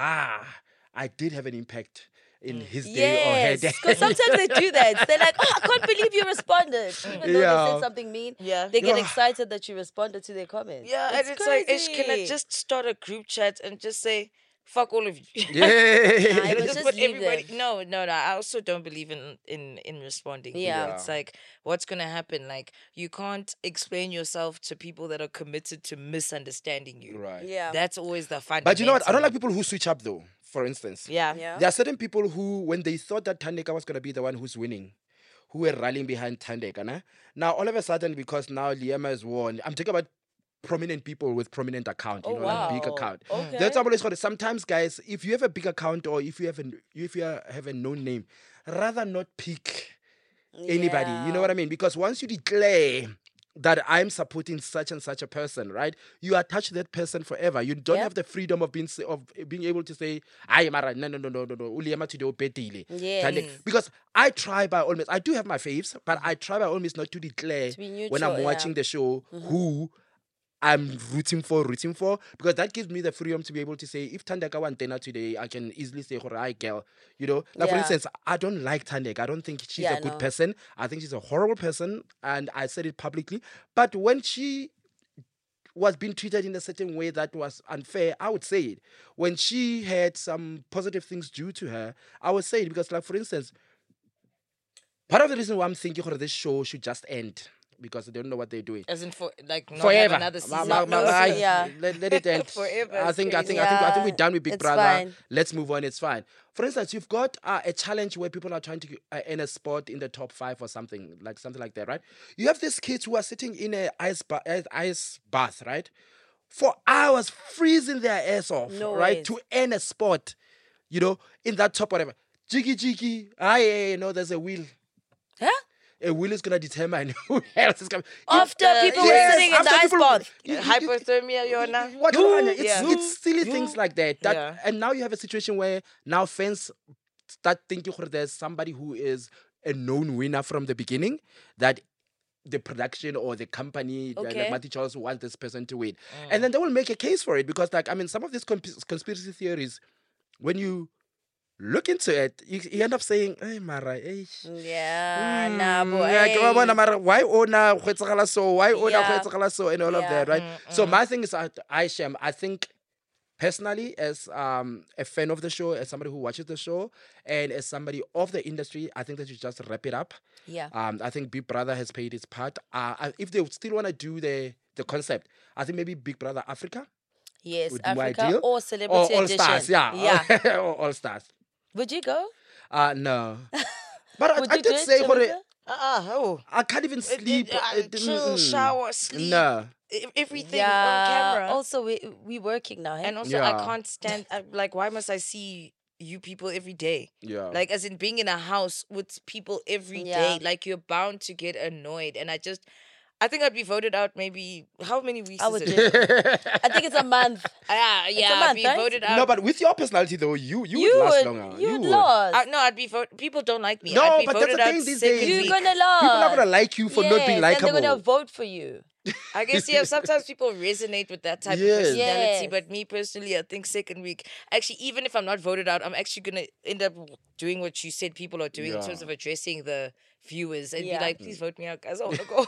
I did have an impact in his day or her Yes, day. because sometimes they do that. They're like, "Oh, I can't believe you responded," even though they Yeah. said something mean. Yeah. they get Yeah. excited that you responded to their comments. Yeah, and it's like, Ish, can I crazy. just start a group chat and just say, fuck all of you? Yeah. I And was just just put leave everybody. them. No. I also don't believe in responding. Yeah. It's like, what's gonna happen? Like, you can't explain yourself to people that are committed to misunderstanding you. Right. Yeah, That's always the fun. But you know what? I don't like people who switch up though. For instance, Yeah. yeah. there are certain people who, when they thought that Tandeka was going to be the one who's winning, who were rallying behind Tandeka. Nah? Now, all of a sudden, because now Liema has won, I'm talking about prominent people with prominent account, Oh, like big wow. account. Okay. That's always called. Sometimes, guys, if you have a big account or if you have a known name, rather not pick anybody. You know what I mean? Because once you declare that I'm supporting such and such a person, right? You attach that person forever. You don't Yep. have the freedom of being able to say, "I mara no. Uliema today opetile." Yes. Because I try by all means. I do have my faves, but I try by all means not to declare To be when neutral, I'm yeah. watching the show who I'm rooting for, because that gives me the freedom to be able to say, if Tandeka won dinner today, I can easily say, "Hi, girl." Like for Yeah. instance, I don't like Tandeka. I don't think she's Yeah, a good no. person. I think she's a horrible person, and I said it publicly. But when she was being treated in a certain way that was unfair, I would say it. When she had some positive things due to her, I would say it because, like for instance, part of the reason why I'm thinking this show should just end, because they don't know what they're doing. As in for like not Forever. have another season. Yeah. Let it end. Forever I is think crazy. we're done with Big it's Brother. fine. Let's move on. It's fine. For instance, you've got a challenge where people are trying to earn a spot in the top 5 or something like that, right? You have these kids who are sitting in a ice bath, right, for hours, freezing their ass off, No right, ways. to earn a spot, in that top whatever. Jiggy, there's a wheel. Huh? A wheel is gonna determine who else is coming. After people were Yes, sitting in the after ice people- bath. Hypothermia, Yona. What it's, Yeah. it's silly things like that. Yeah. And now you have a situation where now fans start thinking there's somebody who is a known winner from the beginning, that the production or the company, Okay. like Matty Charles, want this person to win. And then they will make a case for it because, some of these conspiracy theories, when you look into it, you end up saying, hey, Mara, hey. Yeah, nah, boy. Yeah, come on, Mara, why Ona go etsagala so? Why Ona go Yeah. etsagala so? And all of Yeah. that, right? So my thing is, I think personally, as a fan of the show, as somebody who watches the show, and as somebody of the industry, I think that you just wrap it up. Yeah. I think Big Brother has played its part. If they still want to do the concept, I think maybe Big Brother Africa Yes, would be my Africa deal. or Celebrity All Edition. Stars, yeah. Yeah. Or All Stars. Would you go? No. But Would I you do did it, say, Jamaica? I can't even sleep. Chill, shower, sleep. No. Everything Yeah. on camera. Also, we working now. Hey? And also, I Yeah. can't stand. Like, why must I see you people every day? Yeah. Like, as in being in a house with people every day. Yeah. Like, you're bound to get annoyed. And I think I'd be voted out maybe. How many weeks I is would it? do it. I think it's a month. Yeah, month, I'd be right? voted out. No, but with your personality though, you would last longer. You would would. lose. No, I'd be voted. People don't like me. No, I'd be but that's voted the out thing these second days. You're week. gonna lose. People are gonna like you for not being Yes, likable. and they're gonna vote for you. I guess, yeah, sometimes people resonate with that type Yes. of personality. Yes. But me personally, I think second week, actually, even if I'm not voted out, I'm actually going to end up doing what you said people are doing in terms Yeah. of addressing the viewers and Yeah. be like, please vote me out, guys. I want to go.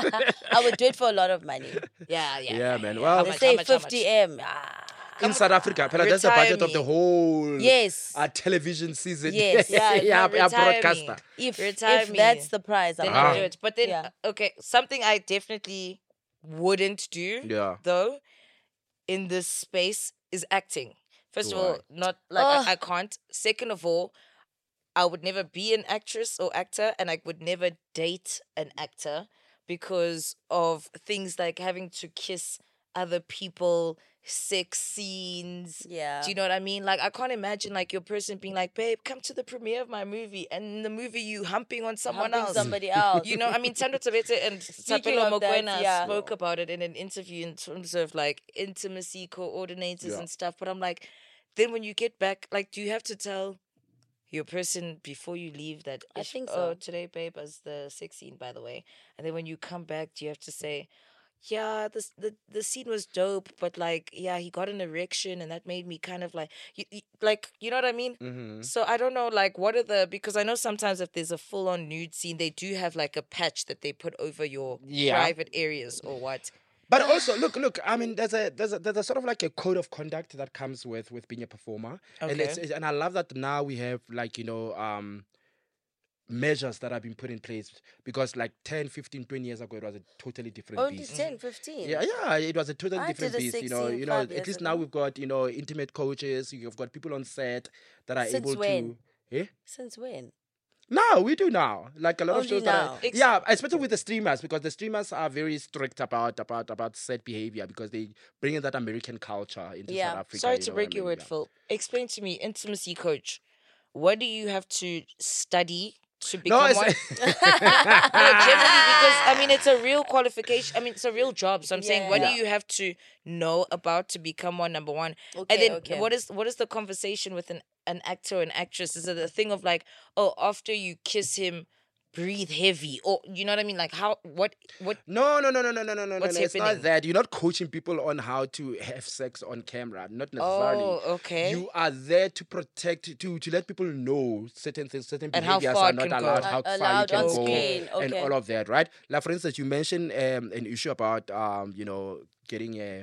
I would do it for a lot of money. yeah. Yeah, man. How Well, They much, say how much, how much? 50M. Ah. in South Africa, Pella, that's the Retire budget of the me. whole Yes. television season. Yes. Yeah, yeah, no, retire me. broadcaster. If Retire if me. that's the prize, Then I'm I'll going. do it. But then, Yeah. okay, something I definitely wouldn't do, Yeah. though, in this space is acting. First of all, Why? not like Ugh. I can't. Second of all, I would never be an actress or actor, and I would never date an actor because of things like having to kiss other people, sex scenes. Yeah. Do you know what I mean? Like, I can't imagine like your person being like, babe, come to the premiere of my movie, and in the movie you humping on someone Humping else. somebody else. You know, I mean, Tando Tabete and Speaking Tapelo of that, Mokoena yeah. spoke about it in an interview in terms of like intimacy coordinators Yeah. and stuff. But I'm like, then when you get back, like, do you have to tell your person before you leave that? I "Ish, think oh, so. today, babe, is the sex scene, by the way. And then when you come back, do you have to say, yeah, the scene was dope, but like, yeah, he got an erection, and that made me kind of like, like, you know what I mean? Mm-hmm. So I don't know, like, what are because I know sometimes if there's a full-on nude scene, they do have like a patch that they put over your Yeah. private areas or what. But also, look. I mean, there's a sort of like a code of conduct that comes with being a performer, and Okay. and I love that now we have like measures that have been put in place because like 10, 15, 20 years ago it was a totally different Only beast. 10, 15. Yeah, it was a totally I different did a beast. 16 You 5 at years least now ago. we've got intimate coaches. You've got people on set that are Since able when? to. Eh? Since when? No, we do now. Like a lot of Only shows now. that yeah, especially with the streamers because the streamers are very strict about set behavior because they bring in that American culture into Yeah. South Africa. Sorry you to know break what I your mean? word, Yeah. Phil. Explain to me, intimacy coach. What do you have to study to No, become it's, one? No, generally, because I mean, it's a real qualification. I mean, it's a real job. So I'm saying, what Yeah. do you have to know about to become one? Number one, Okay, and then okay. what is the conversation with an actor or an actress? Is it a thing of like, oh, after you kiss him, breathe heavy, or you know what I mean? Like how what? No. What's It's not happening? that. You're not coaching people on how to have sex on camera. Not necessarily. Oh, okay. You are there to protect, to let people know certain things, certain And how behaviors far are it not can go. allowed, how far you Allowed can on go, screen, and okay. all of that, right? Like for instance, you mentioned an issue about getting a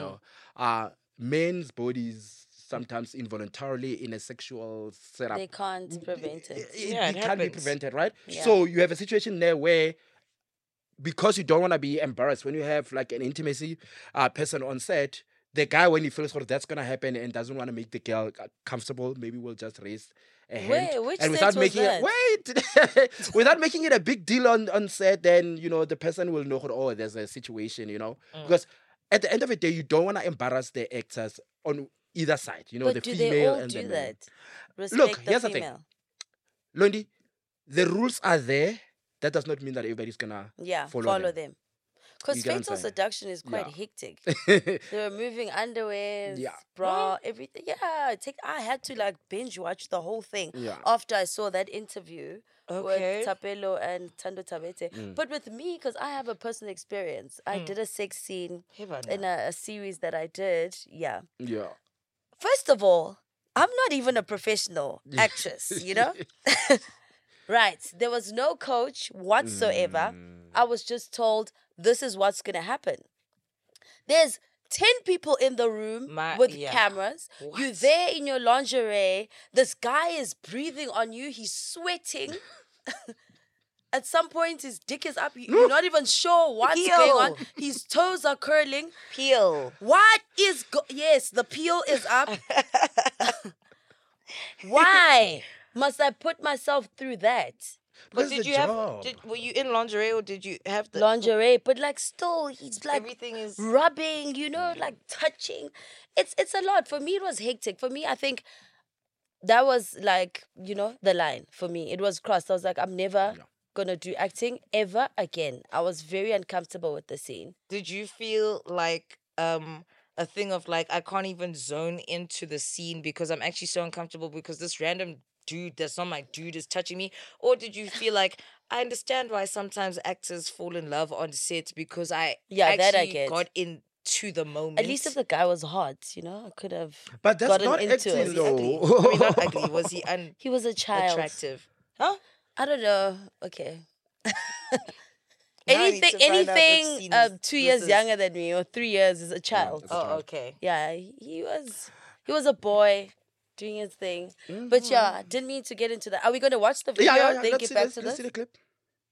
men's bodies sometimes involuntarily in a sexual setup. They can't prevent it. Yeah, it it can be happens. prevented, right? Yeah. So you have a situation there where because you don't want to be embarrassed when you have like an intimacy person on set, the guy, when he feels that's going to happen and doesn't want to make the girl comfortable, maybe will just raise a hand. Wait, which and set without was making it, without making it a big deal on set, then, the person will know, oh, there's a situation, because at the end of the day, you don't want to embarrass the actors on either side, But the do female they all and do the male. that? Respect Look, the here's the thing. female. Londi, the rules are there. That does not mean that everybody's gonna Follow them. Because You get what I'm Fatal saying? Seduction is quite Yeah. hectic. They were moving underwear, Yeah. bra, everything. Yeah, I had to like binge watch the whole thing Yeah. after I saw that interview Okay. with Tapelo and Tando Tabete. Mm. But with me, because I have a personal experience, I did a sex scene Hivana. in a series that I did. Yeah. Yeah. First of all, I'm not even a professional actress, Right. There was no coach whatsoever. I was just told this is what's going to happen. There's 10 people in the room with cameras. You're there in your lingerie. This guy is breathing on you. He's sweating. At some point, his dick is up. You're not even sure what's going on. His toes are curling. Peel. What is... yes, the peel is up. Why must I put myself through that? But That's did the you job. were you in lingerie or did you have the Lingerie, but like still, he's like everything is rubbing, like touching. It's a lot. For me, it was hectic. For me, I think that was like, the line for me. It was crossed. I was like, I'm never gonna do acting ever again. I was very uncomfortable with the scene. Did you feel like a thing of like I can't even zone into the scene because I'm actually so uncomfortable because this random dude that's not my dude is touching me? Or did you feel like I understand why sometimes actors fall in love on set because I that I actually get. got into the moment? At least if the guy was hot, I could have But that's gotten not into acting, it. though. I mean, not ugly. Was he He was a child. unattractive? Huh? I don't know. Okay. Now I need to find out which anything scene is- 2 years this is. younger than me or 3 years is a child. Oh, okay. Yeah, he was a boy doing his thing. But yeah, didn't mean to get into that. Are we going to watch the video? Yeah. Then Let's get see, back let's, to let's this? see the clip.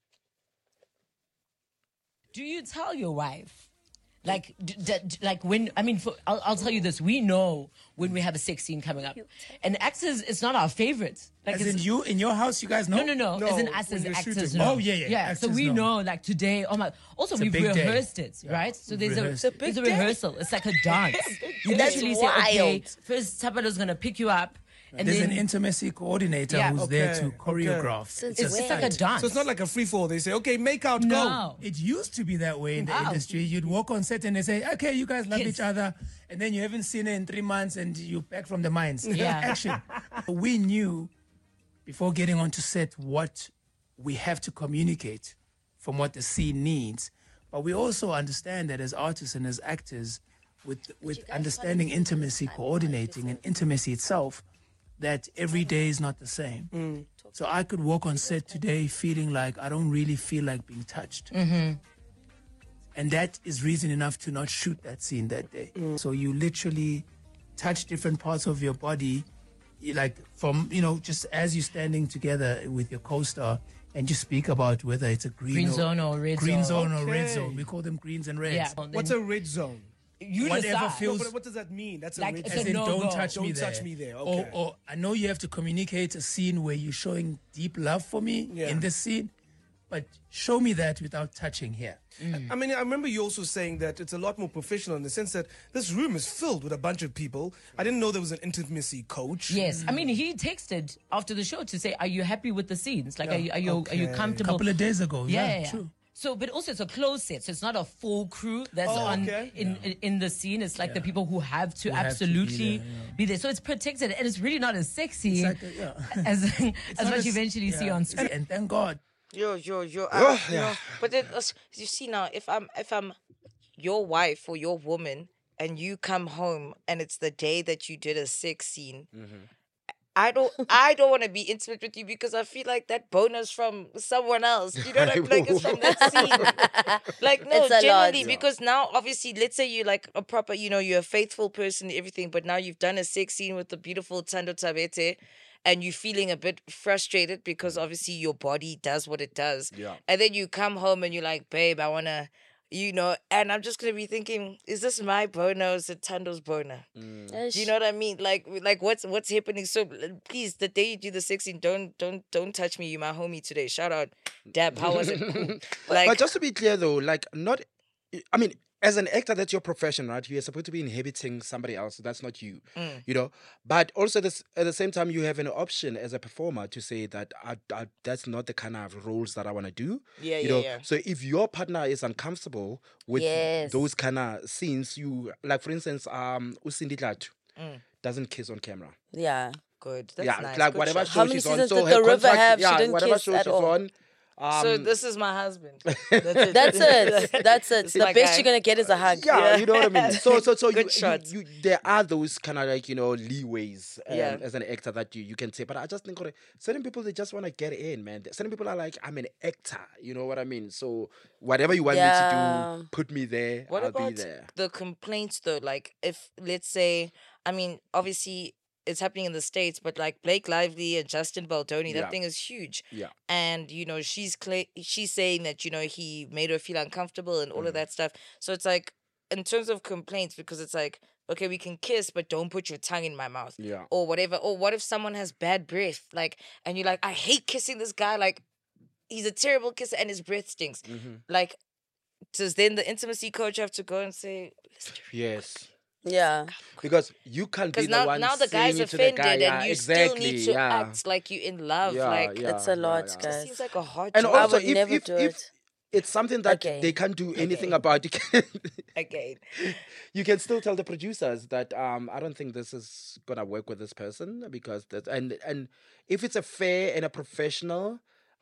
Do you tell your wife? Like, like when, I'll tell you this. We know when we have a sex scene coming up. And actors, it's not our favorite. Like, As in you, in your house, you guys know? No. As in us when as you're actors, shooting. no. Oh, yeah. Yeah, so Actors we know, like, today, also It's a we've big day. rehearsed it, right? So there's rehearsed a, it. there's a rehearsal. It's like a dance. You That's literally say, okay, wild. first Tapelo's going to pick you up. And There's then an intimacy coordinator Yeah, who's there okay, to okay. choreograph. Since it's like a dance. So it's not like a free fall. They say, okay, make out, go. No. It used to be that way in the Wow. industry. You'd walk on set and they say, okay, you guys love Kiss. each other. And then you haven't seen it in 3 months and you're back from the mines. Yeah. Action. We knew before getting onto set what we have to communicate from what the scene needs. But we also understand that as artists and as actors, with understanding intimacy, coordinating, and intimacy itself, that every day is not the same. So I could walk on set today feeling like I don't really feel like being touched. And that is reason enough to not shoot that scene that day. So you literally touch different parts of your body, like from, just as you're standing together with your co-star and you speak about whether it's a green zone or red green zone. zone or red Okay. zone. We call them greens and reds. Yeah. What's a red zone? You Whatever decide. feels- No, but what does that mean? That's a Like, red it's zone. As a in, no-go. don't touch me Don't there. touch me there, okay. Or I know you have to communicate a scene where you're showing deep love for me Yeah. in this scene, but show me that without touching here. I mean, I remember you also saying that it's a lot more professional in the sense that this room is filled with a bunch of people. I didn't know there was an intimacy coach. Yes, he texted after the show to say, "Are you happy with the scenes? Like, are you A comfortable?" couple of days ago. Yeah. True. So, but also it's a closed set, so it's not a full crew that's Oh, on okay. in the scene. It's like the people who have to have to be absolutely there, be there. So it's protected, and it's really not as sexy It's like as not what you as- eventually see on screen. And thank God. Yo. But then, you see now, if I'm your wife or your woman, and you come home and it's the day that you did a sex scene, I don't want to be intimate with you because I feel like that bonus from someone else. You know what I mean? Like it's from that scene. Like no, It's a lot. genuinely, because now obviously, let's say you're like a proper, you're a faithful person, everything, but now you've done a sex scene with the beautiful Tando Tabete. and you're feeling a bit frustrated because obviously your body does what it does. Yeah. And then you come home and you're like, babe, I want to, and I'm just going to be thinking, is this my boner or is it Tando's boner? Do you know what I mean? Like what's happening? So please, the day you do the 16, don't touch me. You my homie today. Shout out, Dab. How was it? But just to be clear though, like I mean, as an actor, that's your profession, right? You're supposed to be inhabiting somebody else. So that's not you, you know. But also, at the same time, you have an option as a performer to say that that's not the kind of roles that I want to do. Yeah, you yeah, know? yeah. So if your partner is uncomfortable with Yes. those kind of scenes, you like, for instance, Usindi Dlatu doesn't kiss on camera. Yeah. Good. That's Yeah, nice. like Good whatever shot. show How many she's on. seasons So did her The River contract, have? She yeah, didn't whatever kiss show at she's all. on. So this is my husband. That's it. That's it. That's it. This is The my best guy. you're gonna get is a hug. Yeah, you know what I mean. So Good shots. you there are those kind of like leeways Yeah. as an actor that you can take. But I just think certain people they just want to get in, man. Certain people are like, I'm an actor. You know what I mean? So whatever you want me Yeah. to do, put me there. What I'll about be there. the complaints though? Like if let's say, I mean, obviously it's happening in the States, but like Blake Lively and Justin Baldoni, Yeah. that thing is huge. Yeah. And she's saying that he made her feel uncomfortable and all of that stuff. So it's like in terms of complaints, because it's like, okay, we can kiss, but don't put your tongue in my mouth. Yeah. Or whatever. Or what if someone has bad breath? Like, and you're like, I hate kissing this guy. Like, he's a terrible kisser and his breath stinks. Like, does then the intimacy coach have to go and say, Yes. Yeah. Because you can't be because the now, one now the saying guy's it to the offended guy. Yeah, and you exactly. still need to yeah. act like you're in love. Yeah, like, yeah, It's a lot, yeah. it guys. seems like a hard And job. also, would never do if it. it's something that Okay. they can't do anything about, Again. you can still tell the producers that I don't think this is gonna work with this person because that and if it's a fair and a professional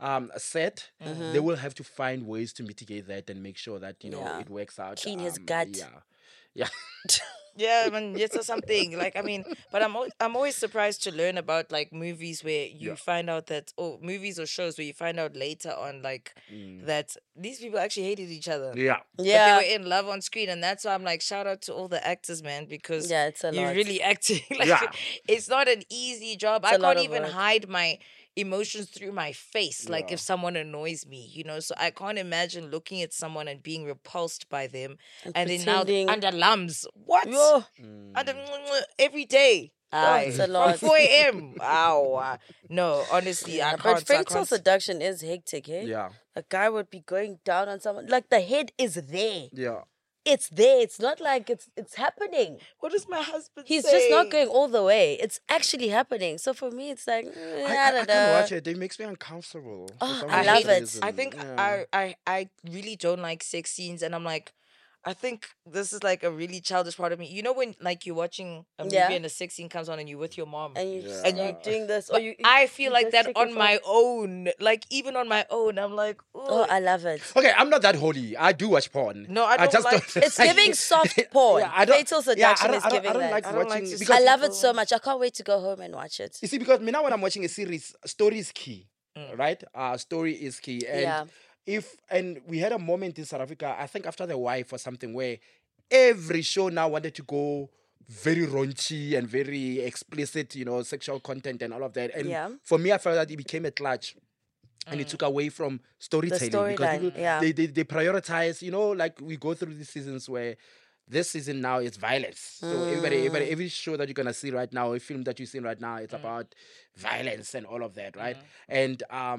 set, they will have to find ways to mitigate that and make sure that Yeah. it works out. Clean his gut. Yeah. Yeah, I mean, it's or something. Like, I mean, but I'm always surprised to learn about like movies where you find out that, or movies or shows where you find out later on, like that these people actually hated each other. Yeah. Yeah. But they were in love on screen, and that's why I'm like, shout out to all the actors, man, because Yeah, it's a you're lot. really acting. Like, Yeah. it's not an easy job. It's I a lot can't of even work. hide my emotions through my face. Like if someone annoys me, so I can't imagine looking at someone and being repulsed by them, and then now pretending- under lums. What? Yo. Under every day. Ah, Aye. it's a lot. From 4 a.m. Ow. No, honestly, I But can't. I fatal can't. seduction is hectic, eh? Yeah. A guy would be going down on someone. Like the head is there. Yeah. It's there. It's not like it's happening. What does my husband He's say? just not going all the way. It's actually happening. So for me, it's like, I don't can't know. watch it. It makes me uncomfortable. for Oh, some I weird love it. reason. I think Yeah. I really don't like sex scenes, and I'm like, I think this is like a really childish part of me. You know when like you're watching a movie Yeah. and a sex scene comes on and you're with your mom. And you Yeah. and you're doing this, or But you. I feel like just that check your on my phone. own. Like even on my own, I'm like, Oh, "Ugh." I love it. Okay, I'm not that holy. I do watch porn. No, I don't like- It's giving soft porn. Yeah, I don't- Fatal yeah, seduction is giving I don't that. like I don't like watching to see because I love it people- so much. I can't wait to go home and watch it. you see, because me now when I'm watching a series, story is key, right? Story is key, and Yeah. and we had a moment in South Africa, I think after The Wife or something, where every show now wanted to go very raunchy and very explicit, sexual content and all of that. And Yeah. for me, I felt that it became a clutch. And it took away from storytelling because storyline, people, yeah. they prioritize, like we go through these seasons where this season now is violence. So every show that you're gonna see right now, a film that you're seeing right now, it's about violence and all of that, right? And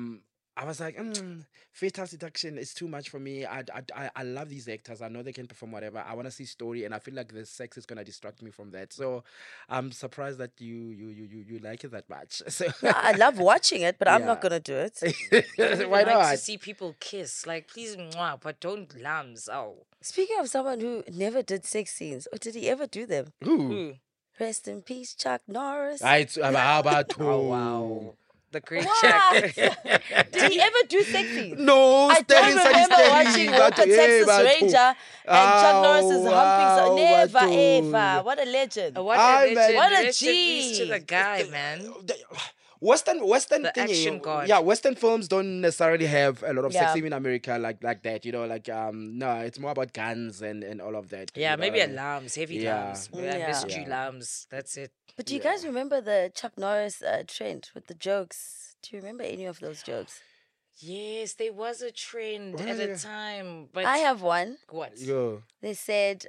I was like, fatal seduction is too much for me. I love these actors. I know they can perform whatever. I want to see story, and I feel like the sex is gonna distract me from that. So I'm surprised that you like it that much. So I love watching it, but I'm not Yeah. gonna do it. why I like not? to see people kiss. Like please, mwah, but don't lambs. Oh, Speaking of someone who never did sex scenes, or did he ever do them? Ooh. Rest in peace, Chuck Norris. How about oh wow, the great What? check. Did he ever do sex scenes? No, I don't remember watching Walker Texas Ranger and Chuck Norris is humping. So never ever. What a legend. What I a mean- legend. What a Rest in peace to G. the guy, man. Western The thing, action god. yeah, Western films don't necessarily have a lot of sex Yeah. scene in America like that, you know, like no, it's more about guns and all of that. Yeah, you know maybe what I mean? alarms, heavy Yeah. alarms. Yeah, Yeah. mystery alarms. That's it. But do you guys remember the Chuck Norris trend with the jokes? Do you remember any of those jokes? Yes, there was a trend at a time, but I have one. what? Yo. They said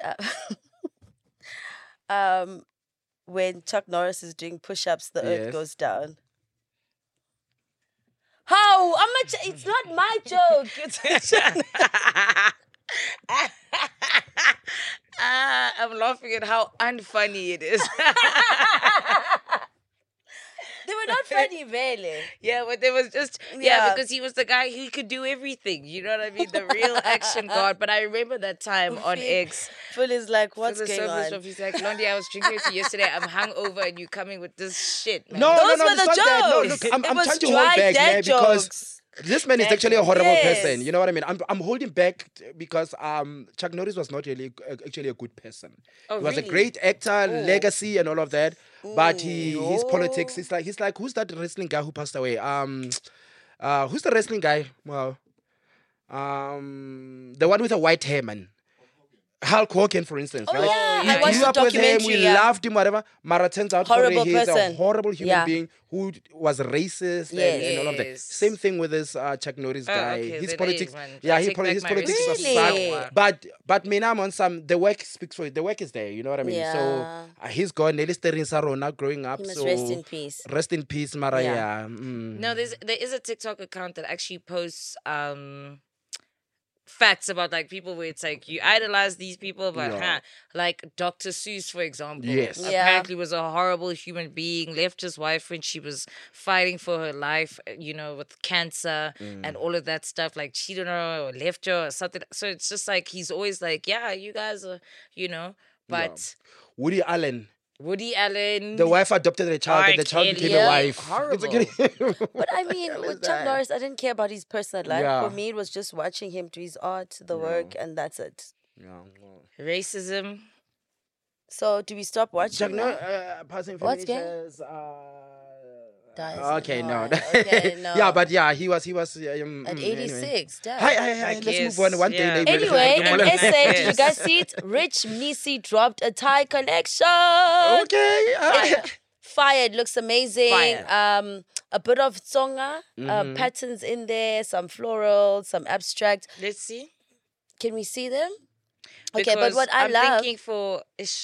when Chuck Norris is doing push-ups, the earth Yes. goes down. How? I'm not, it's not my joke. I'm laughing at how unfunny it is. They were not funny, really. Yeah, but there was just Yeah. because he was the guy who could do everything. You know what I mean? The real action god. But I remember that time on X. Phil is like, For what's the going service on? of he's like, Blondie, I was drinking with you yesterday. I'm hungover and you coming with this shit, man. No, Those no, were it's the not that. No, jokes. look, I'm It was trying to dry hold back, dad man, because jokes. this man is Dad actually a jokes. horrible Yes. person. You know what I mean? I'm holding back because Chuck Norris was not really actually a good person. Oh, he was a really? great actor, legacy, and all of that. But his politics, he's like who's that wrestling guy who passed away? Who's the wrestling guy? Well, the one with the white hair, man. Hulk Hogan, for instance, right? yeah, We I watched grew the up with him, documentary, we yeah. loved him, whatever. Mara turns out Horrible he's a person. horrible human Yeah. being who was racist and all of that. Yes. Same thing with this Chuck Norris guy. okay, His then politics, man. yeah, I his take back my politics was Really? suck. But me now I'm on some. The work speaks for it. The work is there. You know what I mean? Yeah. So he's gone. Nelly Sarona growing up. He must so rest in peace. Rest in peace, Mara. Yeah. Yeah. Mm. No, there is a TikTok account that actually posts facts about like people where it's like you idolize these people, but Yeah. like Dr. Seuss, for example. Yes. Yeah. Apparently was a horrible human being, left his wife when she was fighting for her life, you know, with cancer and all of that stuff, like cheated on her or left her or something. So it's just like he's always like, yeah, you guys are, you know, but Woody Allen. Woody Allen. The wife adopted a child, and the child R. became Kelly. a wife. Horrible. But I mean, with Chuck Norris, I didn't care about his personal life. Yeah. For me, it was just watching him do his art, the work, and that's it. Racism. So, do we stop watching? Chuck now? Norris, passing What's game? finishes. Dies Okay, and no. all. Okay, no. Yeah, but yeah, he was. At anyway. 86, damn. Hi, let's guess, move on. One yeah. day they will. Anyway, in Yes. SA, did you guys see it? Rich Nisi dropped a tie collection. Okay. Fire, it looks amazing. Fire. A bit of tsonga, Mm-hmm. patterns in there, some floral, some abstract. Let's see. Can we see them? Okay, but Because what I I'm love, thinking for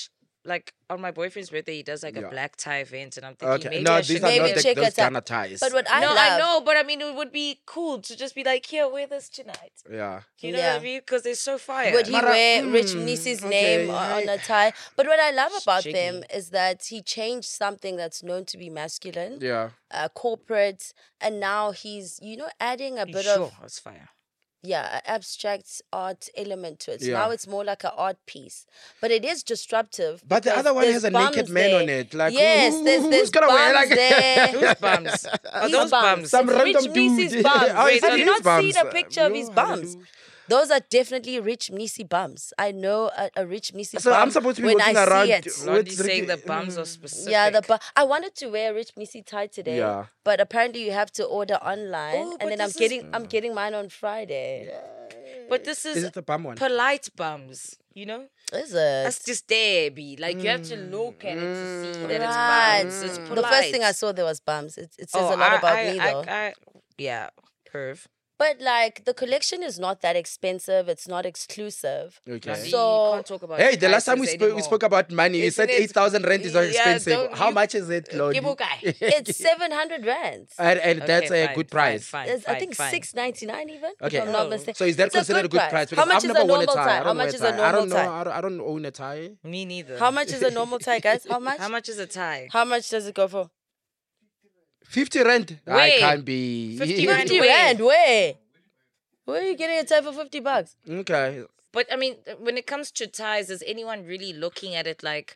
like on my boyfriend's birthday, he does like Yeah. a black tie event, and I'm thinking Okay. maybe No, I these should are maybe not check those it out. Ghana ties. but what I no, love, I know, but I mean, it would be cool to just be like, here, wear this tonight. Yeah. You know what Yeah. I mean? Because they're so fire. would he Mara, wear Rich Nisi's name okay, on a tie? But what I love about Jiggy. them is that he changed something that's known to be masculine, Yeah. corporate, and now he's, adding a You bit sure, of that's fire. an abstract art element to it. So Yeah. now it's more like an art piece, but it is disruptive. But the because other one there's has a naked bums man there. on it. Like, Yes, who's there's gonna wear bums like there. Whose bums? Are His those bums? Some It's random Rich Nisi's dude. bums. Oh, it's Have you his not bums. seen a picture of his No, bums? hallelujah. Those are definitely Rich Nisi bums. I know a Rich Nisi So bum I'm supposed to be when walking I around see it. with Blondie's saying the Ricky- bums are specific. Yeah, I wanted to wear a Rich Nisi tie today. Yeah. But apparently you have to order online, Oh, and but then this I'm getting mine on Friday. But this Is is it the bum one? polite bums, you know? Is it? That's just there, B. Like, you have to look at it to see that Right. it's bums. It's polite. The first thing I saw there was bums. It says a lot about me though. Yeah, perv. But like the collection is not that expensive. It's not exclusive. Okay. Blondie, So- you can't talk about Hey, the last time we prices spoke, we anymore. spoke about money. You Isn't said it- 8,000 rent is Yeah, expensive. don't How you- much is it, Lord? Kibukai. It's 700 rand. And that's Okay, a fine, good fine, price. Fine, It's, I fine, think fine. 6.99 even. Okay. If I'm not Oh. mistaken. So is that It's a considered a good price? How Because much I've is never a worn a normal tie. tie? I How don't wear much a is a tie. I normal don't know. tie? I don't own a tie. Me neither. How much is a normal tie, guys? How much? How much is a tie? How much does it go for? 50 rand? I Wait. can't be. 50 rand. 50 Where? rand. Where? Where are you getting a tie for 50 bucks? Okay. But I mean, when it comes to ties, is anyone really looking at it like,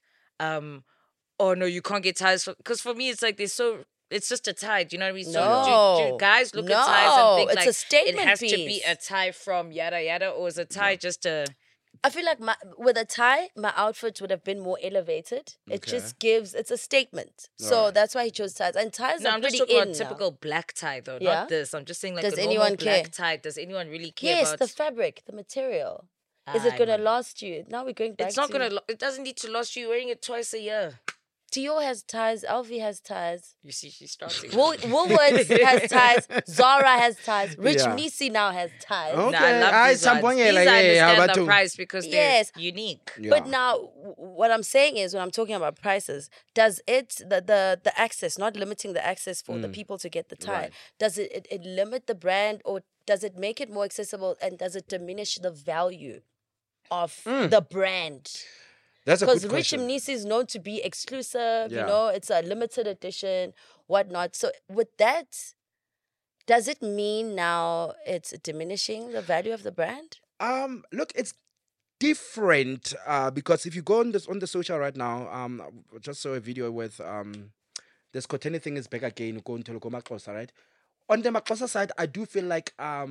oh no, you can't get ties? Because for me, it's like it's just a tie. Do you know what I mean? So do No. guys look at ties No, and think it's like a statement it has to be piece. a tie from yada yada, or is a tie just a I feel like with a tie, my outfit would have been more elevated. It just gives, it's a statement. So that's why he chose ties. And ties No, are I'm just pretty talking in about now. typical black tie though, Yeah? not this. I'm just saying like Does a normal anyone black care? tie. Does anyone really care Yes, about? the fabric, the material. Is it Aye, going to man. last you? Now we're going back It's not to... gonna. It doesn't need to last you wearing it twice a year. Dior has ties. LV has ties. You see, she's starting. Woolworths has ties. Zara has ties. Rich Yeah. Nisi now has ties. Oh. Nah, I Okay, love aye, these ones. Sambongela, These I yeah, how understand about the you? price because they're Yes. unique. Yeah. But now, what I'm saying is, when I'm talking about prices, does it the access, not limiting the access for the people to get the tie, Right. does it limit the brand, or does it make it more accessible, and does it diminish the value of the brand? That's a Because good Rich question. Mnisi is known to be exclusive, Yeah. you know, it's a limited edition, whatnot. So with that, does it mean now it's diminishing the value of the brand? Look, it's different because if you go on the social right now, I just saw a video with this Koteni thing is back again, going to Makosa, right? On the Makosa side, I do feel like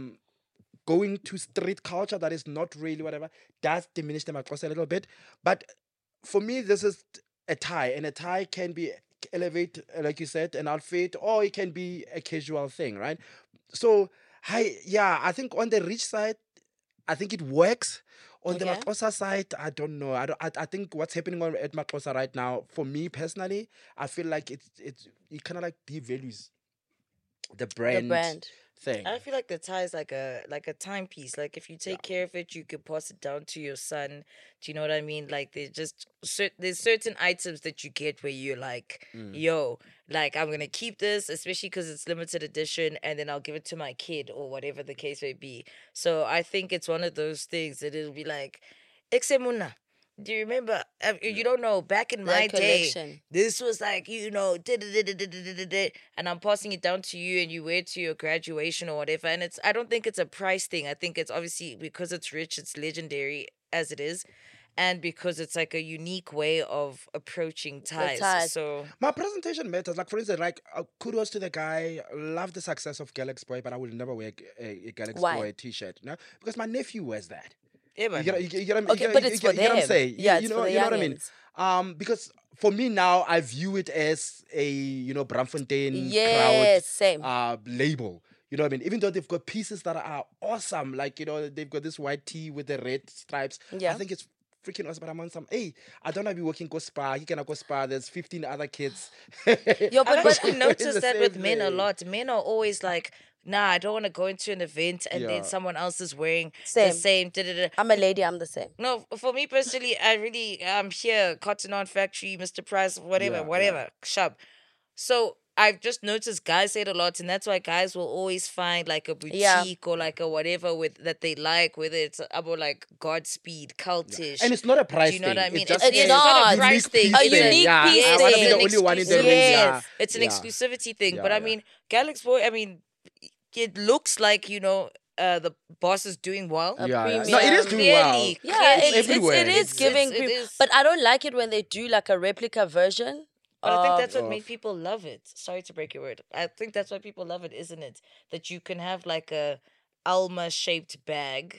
going to street culture that is not really whatever does diminish the Makosa a little bit. But for me, this is a tie, and a tie can be elevate, like you said, an outfit, or it can be a casual thing, right? So, I think on the rich side, I think it works. On the Okay. Makosa side, I don't know. I think what's happening at Makosa right now, for me personally, I feel like it kind of like devalues the brand thing. I feel like the tie is like a timepiece. Like if you take care of it, you could pass it down to your son. Do you know what I mean? Like there's certain items that you get where you're like, yo, like I'm gonna keep this, especially because it's limited edition, and then I'll give it to my kid or whatever the case may be. So I think it's one of those things that it'll be like, Exemuna. Do you remember? You don't know. Back in my day, collection. this was like, you know, and I'm passing it down to you, and you wear it to your graduation or whatever. And I don't think it's a price thing. I think it's obviously because it's rich, it's legendary as it is, and because it's like a unique way of approaching ties. ties. So My presentation matters. Like, for instance, like, kudos to the guy. Love the success of Galaxy Boy, but I will never wear a Galaxy Why? Boy t-shirt. No? Because my nephew wears that. yeah, man. You get Okay, but it's for you get what I'm them. saying? Yeah, you it's know, for the you know what I mean? youngins. Because for me now, I view it as a, Bramfontein Yes, same. crowd label. You know what I mean? Even though they've got pieces that are awesome, like, they've got this white tee with the red stripes. Yeah. I think it's freaking awesome. But I'm on some, hey, I don't want to be working go spa. He cannot go spa. There's 15 other kids. Yo, I've but actually It's noticed the that with same men a thing. lot. Men are always like, nah, I don't want to go into an event and Yeah. then someone else is wearing Same. the same. Da-da-da. I'm a lady, I'm the same. No, for me personally, I'm here, Cotton On Factory, Mr. Price, whatever, Yeah, whatever, shop. So I've just noticed guys say it a lot, and that's why guys will always find like a boutique Yeah. or like a whatever that they like, whether it's about like Godspeed, cultish. And it's not a price Do you know what thing. I mean? It's, It's just not. a price thing. A It's unique yeah, piece I want to be thing. the only one in the room. Yes. Yeah. It's an Yeah. exclusivity thing. Yeah, But I yeah. mean, Galaxy Boy, I mean, it looks like, the boss is doing well. Yeah, yeah. premium. No, it is doing well. Clearly. Yeah, It's everywhere. it is giving it people. is. But I don't like it when they do like a replica version. But I think of- that's what made people love it. Sorry to break your word. I think that's why people love it, isn't it? That you can have like a Alma shaped bag,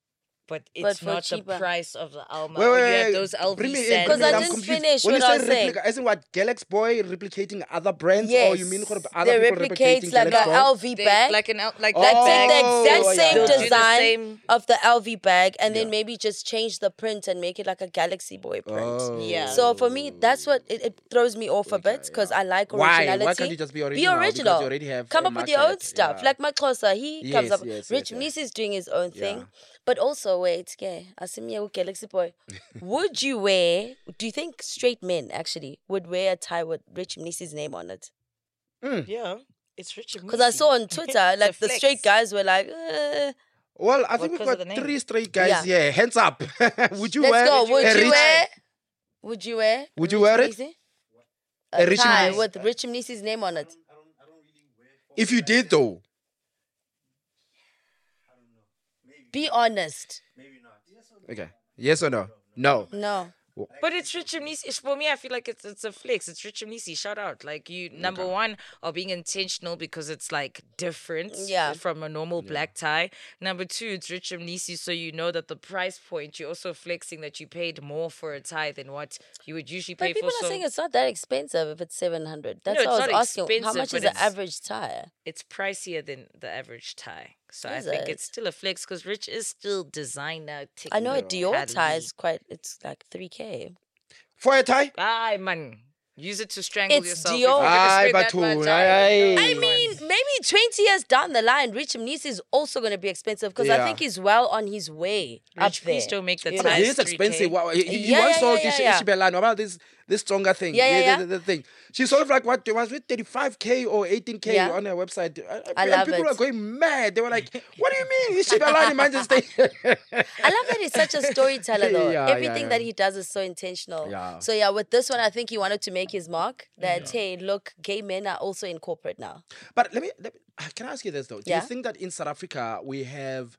but it's for not cheaper. the price of the Alma. Wait, or wait, you have wait. those LV Bring me in, sandals. bring me in. I I'm didn't confused. finish When you what I say was saying. replica, isn't what Galaxy Boy replicating other brands, Yes, or you mean other they people replicate replicating like a Galaxy Boy? LV They- bag. like an like Oh, Like that take the bag. exact yeah, same yeah. They'll do the design same- of the LV bag, and then Yeah. maybe just change the print and make it like a Galaxy Boy print. Oh. Yeah. So for me, that's what it throws me off a bit because I like Why? originality. Why can't you just be Be original? Because original. you already have Come a up with your own market. stuff. Yeah. Like Makosa, he comes Yes, up. yes, Rich yes, Mnisi is doing his own thing. Yeah. But also, wait, Asimia with Galaxy Boy. Would you wear? Do you think straight men actually would wear a tie with Rich Mnisi's name on it? Yeah, it's rich. Because I saw on Twitter, like the straight guys were like, Well, I think What, we've 'cause got of the name? 3 straight guys Yeah. here. Hands up. Would you let's wear go. Would a you rich? wear? Would you wear? Would you Rich wear it? Mnisi? A Rich tie Mnisi? with Rich Mnisi's name on it. If you did, though. Be honest. Okay. Yes or no? No. No. But it's Rich Mnisi. For me, I feel like it's a flex. It's Rich Mnisi. Shout out. Like you, number one, are being intentional because it's like different from a normal black tie. Number two, it's Rich Mnisi, so you know that the price point, you're also flexing that you paid more for a tie than what you would usually pay But people for. are saying it's not that expensive if it's 700. That's No, what I it's was not asking. How expensive, much is but the it's- average tire? It's pricier than the average tie. So I Is think it? it's still a flex because Rich is still designer. I know a Dior technically. tie is it's like 3K. For a tie? Aye, man. Use it to strangle It's yourself. Dior. If you're gonna Aye, spend that Batu, much, aye. I mean, maybe 20 years down the line, Rich Mnisi is also going to be expensive because I Yeah. think he's well on his way up Rich, there. please don't make the You ties. know? He is expensive. 3K. Wow, he Yeah, once yeah, sold yeah, yeah. Ishibelano about this stronger thing. Yeah. The thing. She sold like what was it 35K or 18K Yeah. on her website. I And love people it. were going mad. They were like, "What do you mean Ishibelano Manchester?" I love that he's such a storyteller, though. Yeah, Everything yeah. that he does is so intentional. Yeah. So, yeah, with this one, I think he wanted to make his mark that, hey, look, gay men are also in corporate now. But let me can I ask you this though? Do Yeah. you think that in South Africa we have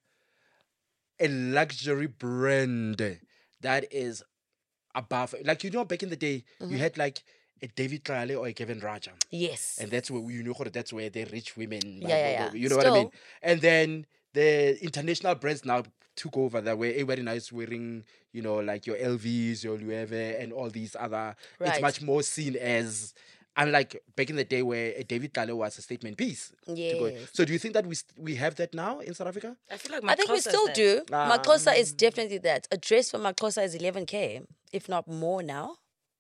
a luxury brand that is above, like, back in the day Mm-hmm. you had like a David Tlale or a Kevin Raja, Yes. and that's where that's where the rich women, Yeah. you know what I mean? Still. And then the international brands now took over, that where everybody now is wearing, like your LVs, your Louis Vuitton, and all these other. It's Right. much more seen as, unlike back in the day where a David Tlale was a statement piece. to go. Yes. So do you think that we have that now in South Africa? I feel like I think we Makosa's still that. do. Makosa is definitely that. A dress for Makosa is 11K, if not more now.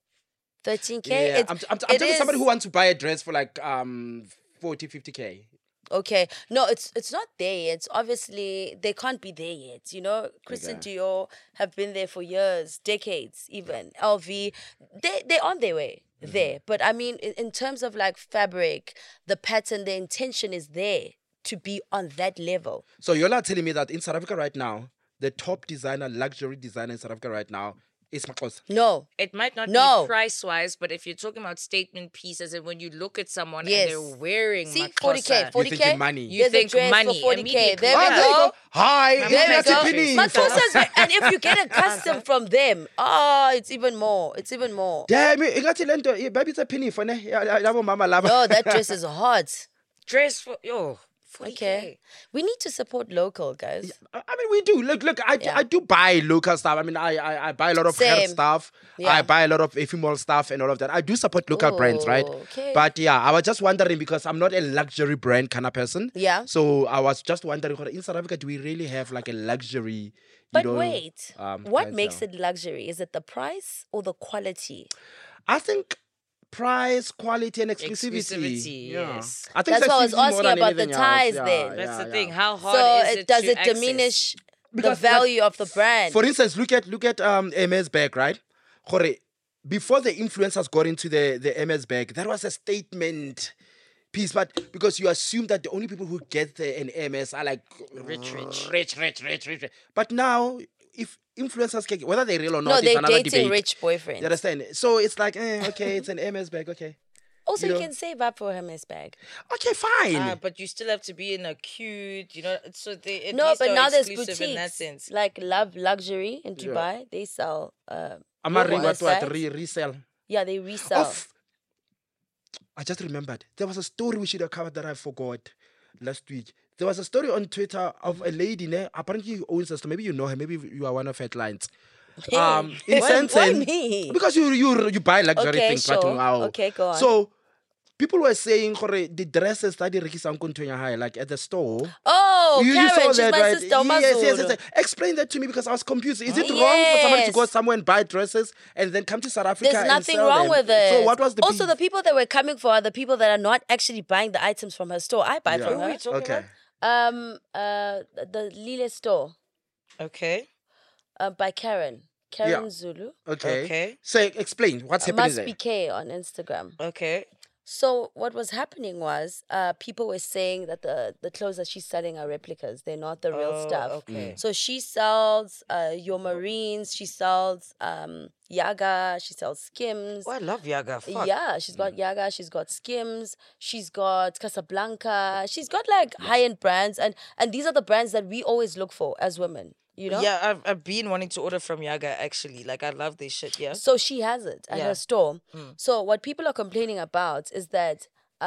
13K. Yeah, It's- I'm it talking somebody is- who wants to buy a dress for like 40, 50K. Okay. No, it's not there yet. Obviously, they can't be there yet. Christian Dior have been there for years, decades even. LV, they're on their way there. But I mean, in terms of like fabric, the pattern, the intention is there to be on that level. So you're not telling me that in South Africa right now, the top designer, luxury designer in South Africa right now is Makosa? No. It might not No. be price wise, but if you're talking about statement pieces, and when you look at someone Yes. and they're wearing See, Makosa, 40K. You're 40K. thinking money. You There's think a dress money for 40K. immediately. There we Ah, there you go. Hi, There There we Nazi go. Penny. Makosa's and if you get a custom from them, it's even more. It's even more. Damn, ingathi lento, baby, it's a penny for ne. Labo mama lava. No, that dress is hot. dress for 40K. Okay. We need to support local, guys. I mean, we do. Look, I do buy local stuff. I mean, I buy a lot of hair Same. stuff. Yeah. I buy a lot of ephemeral stuff and all of that. I do support local brands, right? Okay. But yeah, I was just wondering because I'm not a luxury brand kind of person. Yeah. So I was just wondering, in South Africa, do we really have like a luxury? But wait, what clientele? makes it luxury? Is it the price or the quality? I think price, quality, and exclusivity. Exclusivity, Yeah. yes. I think That's what I was exclusivity more asking than about the anything ties else. then. That's the yeah. thing. How hard So is it does to it access? diminish Because, the value of the brand? For instance, look at MS bag, right? Gore, before the influencers got into the MS bag, that was a statement piece, but because you assume that the only people who get an MS are like rich. But now, if influencers can, whether they're real or not, no, it's they're another dating debate. rich boyfriends. You understand? So it's like, okay, it's an MS bag, okay. Also, you you know. can save up for a MS bag. Okay, fine. But you still have to be in a cute, so they at No, least but are now there's exclusive in that boutiques sense. like Love Luxury in Dubai. They sell. I'm not Yoga what sets. resell. Yeah, they resell. Of, I just remembered. There was a story we should have covered that I forgot last week. There was a story on Twitter of a lady, apparently who owns a store. Maybe you know her. Maybe you are one of her clients. In Why Sensen, me? because you buy luxury Okay, things. sure. But wow. Okay, go on. So people were saying the dresses that they rekisang kontonya high, like at the store. Oh, You Karen, saw she's that, my right? sister, Yes. Mazulu. Explain that to me because I was confused. Is it wrong for somebody to go Yes. somewhere and buy dresses and then come to South Africa There's and nothing sell wrong them? with it. So what was the Also, beef? the people that were coming for are the people that are not actually buying the items from her store. I buy Yeah. from Who are her. we talking Okay. The Lile store about? Okay. by Karen. Karen Yeah. Zulu. Okay. Okay. So explain what's happening Must there. be K on Instagram. Okay. So what was happening was people were saying that the clothes that she's selling are replicas. They're not the real stuff. Okay. So she sells your Marines. She sells Yaga. She sells Skims. Oh, I love Yaga. Fuck. Yeah, she's got Yaga, she's got Skims, she's got Casablanca, she's got like high-end brands, and these are the brands that we always look for as women. you know? Yeah, I've been wanting to order from Yaga actually. Like I love this shit. Yeah. So she has it at Yeah. her store. So what people are complaining about is that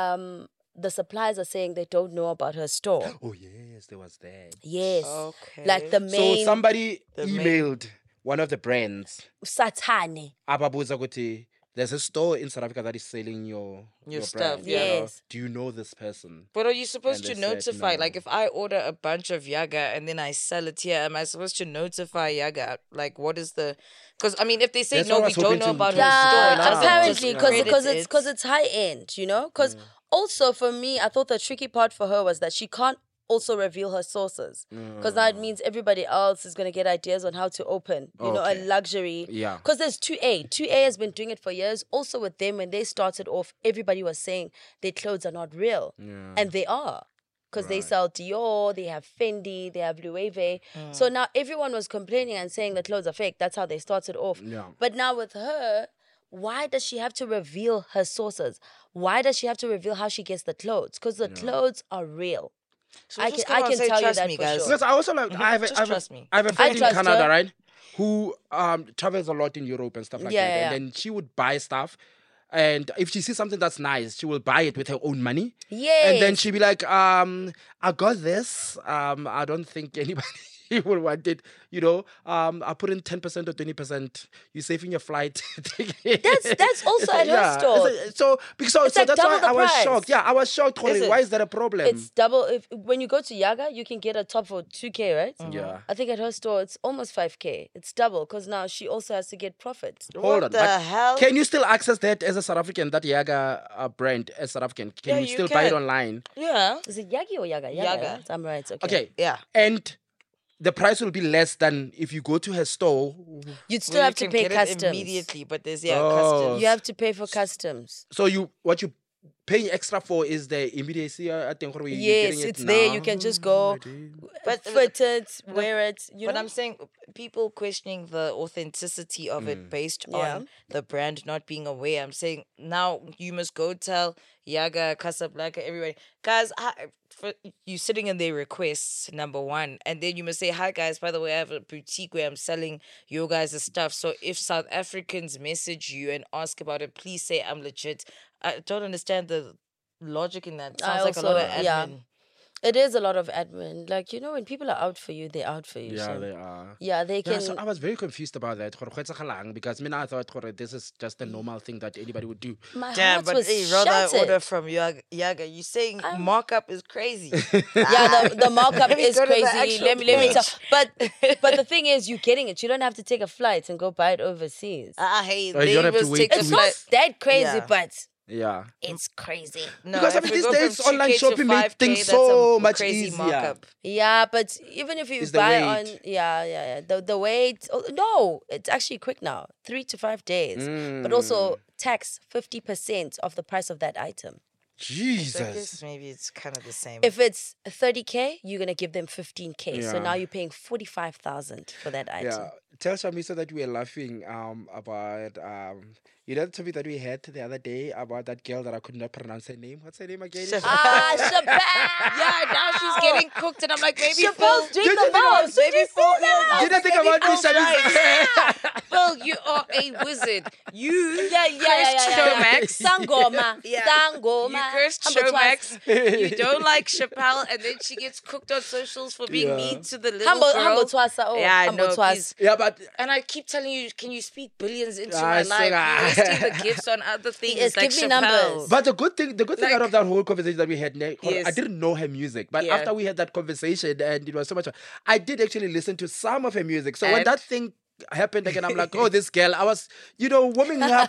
the suppliers are saying they don't know about her store. Oh yes, there was that. Yes. Okay. Like the main So somebody The main- emailed one of the brands. Satane. Ababuza ukuthi, there's a store in South Africa that is selling your stuff, brand. yeah. Yes. Do you know this person? But are you supposed And to they said notify? no. Like, if I order a bunch of Yaga and then I sell it here, am I supposed to notify Yaga? Like, what is the? Because I mean, if they say That's no, what I we was don't hoping know to- about to- her to store. find it out. doesn't Apparently, discredit because it. it's high end, you know. Because also for me, I thought the tricky part for her was that she can't also reveal her sources, because that means everybody else is going to get ideas on how to open, you know, a Okay. luxury. Yeah. Because there's 2A. 2A has been doing it for years. Also with them, when they started off, everybody was saying their clothes are not real, and they are. Because they sell Dior, they have Fendi, they have Louis Vuitton. So now everyone was complaining and saying the clothes are fake. That's how they started off. Yeah. But now with her, why does she have to reveal her sources? Why does she have to reveal how she gets the clothes? Because the clothes are real. So I just can come out and say, tell you "Trust that me, for guys." sure. Because I also like I have a, Just I have a- trust me. I have a friend in trust Canada, her. right? Who travels a lot in Europe and stuff like Yeah, that. yeah, And then she would buy stuff. And if she sees something that's nice, she will buy it with her own money. And then Yes. she'll be like, I got this. I don't think anybody will want it. You know, I put in 10% or 20%. You saving your flight ticket. That's also at her store. So It's like that's double why the I was price. shocked. Yeah, I was shocked. Corey. it? Why is that a problem? It's double. If when you go to Yaga, you can get a top for 2K, right? Yeah. I think at her store it's almost 5K. It's double because now she also has to get profits. Hold on. the but hell? Can you still access that as a South African, that Yaga brand as South African? Can Yeah, you you still buy it can. online? Yeah. Is it Yagi or Yaga? Yaga. Right? I'm right. Okay. Okay. Yeah. And the price will be less than if you go to her store. You'd still Well, have you to can pay get it customs. immediately, but there's Oh. customs. You have to pay for customs. So what you paying extra for is the immediacy. I think where you're Yes, getting it it's there. now. You can just go, But- fit it, wear it. You But know. I'm saying people questioning the authenticity of it based Yeah. on the brand not being aware. I'm saying now you must go tell Yaga, Casablanca, everybody, guys, for you sitting in their requests, number one. And then you must say, hi guys, by the way, I have a boutique where I'm selling your guys' stuff. So if South Africans message you and ask about it, please say I'm legit. I don't understand the logic in that. I Sounds like a lot of also- admin. yeah. It is a lot of admin. Like, you know, when people are out for you, they're out for you. Yeah, so. they are. Yeah, they can. Yeah, so I was very confused about that. Because I thought this is just a normal thing that anybody would do. My Damn, heart but was hey, rather I shattered. order from Yaga. You saying markup is crazy. Yeah, the markup Let me is go to the crazy. actual Let me tell. page. But the thing is, you're getting it. You don't have to take a flight and go buy it overseas. I hate. Oh, you They don't have to must wait take 2 the It's weeks. not flight. that crazy, Yeah. but Yeah. it's crazy. No, Because, I if mean, we these go days, from online 2K to shopping make 5K, things that's so a much crazy easier. markup. Yeah, but even if you It's the buy wait. on, yeah. The wait. Oh, no, it's actually quick now. 3 to 5 days. But also tax 50% of the price of that item. So I Jesus. guess maybe it's kind of the same. If it's 30K, you're gonna give them 15K. So Yeah. now you're paying 45,000 for that item. Yeah. Tell Shamisa that we were laughing about you know the topic that we had the other day about that girl that I could not pronounce her name. What's her name again? Ah, Chappelle! yeah, now she's getting cooked, and I'm like, maybe Chappelle's Phil, doing the most. maybe Phil, You didn't think about me, Shamisa. Phil, you are a wizard. You Yeah. cursed Showmax. Sangoma. Yeah. Sangoma. You cursed Humble twice. Showmax. You don't like Chappelle, and then she gets cooked on socials for being Yeah. mean to the little Humble, girl. humble twice. Oh, Yeah, I humble know. twice. Please. Yeah, but And I keep telling you, can you speak billions into Ah, my so life? that- You're wasting the gifts on other things Yes, like give me Chappelle. numbers. But the good thing out of that whole conversation that we had, I Yes. didn't know her music. But Yeah. after we had that conversation and it was so much, I did actually listen to some of her music. So when And? that thing happened again, I'm like, oh, this girl, I was, warming up.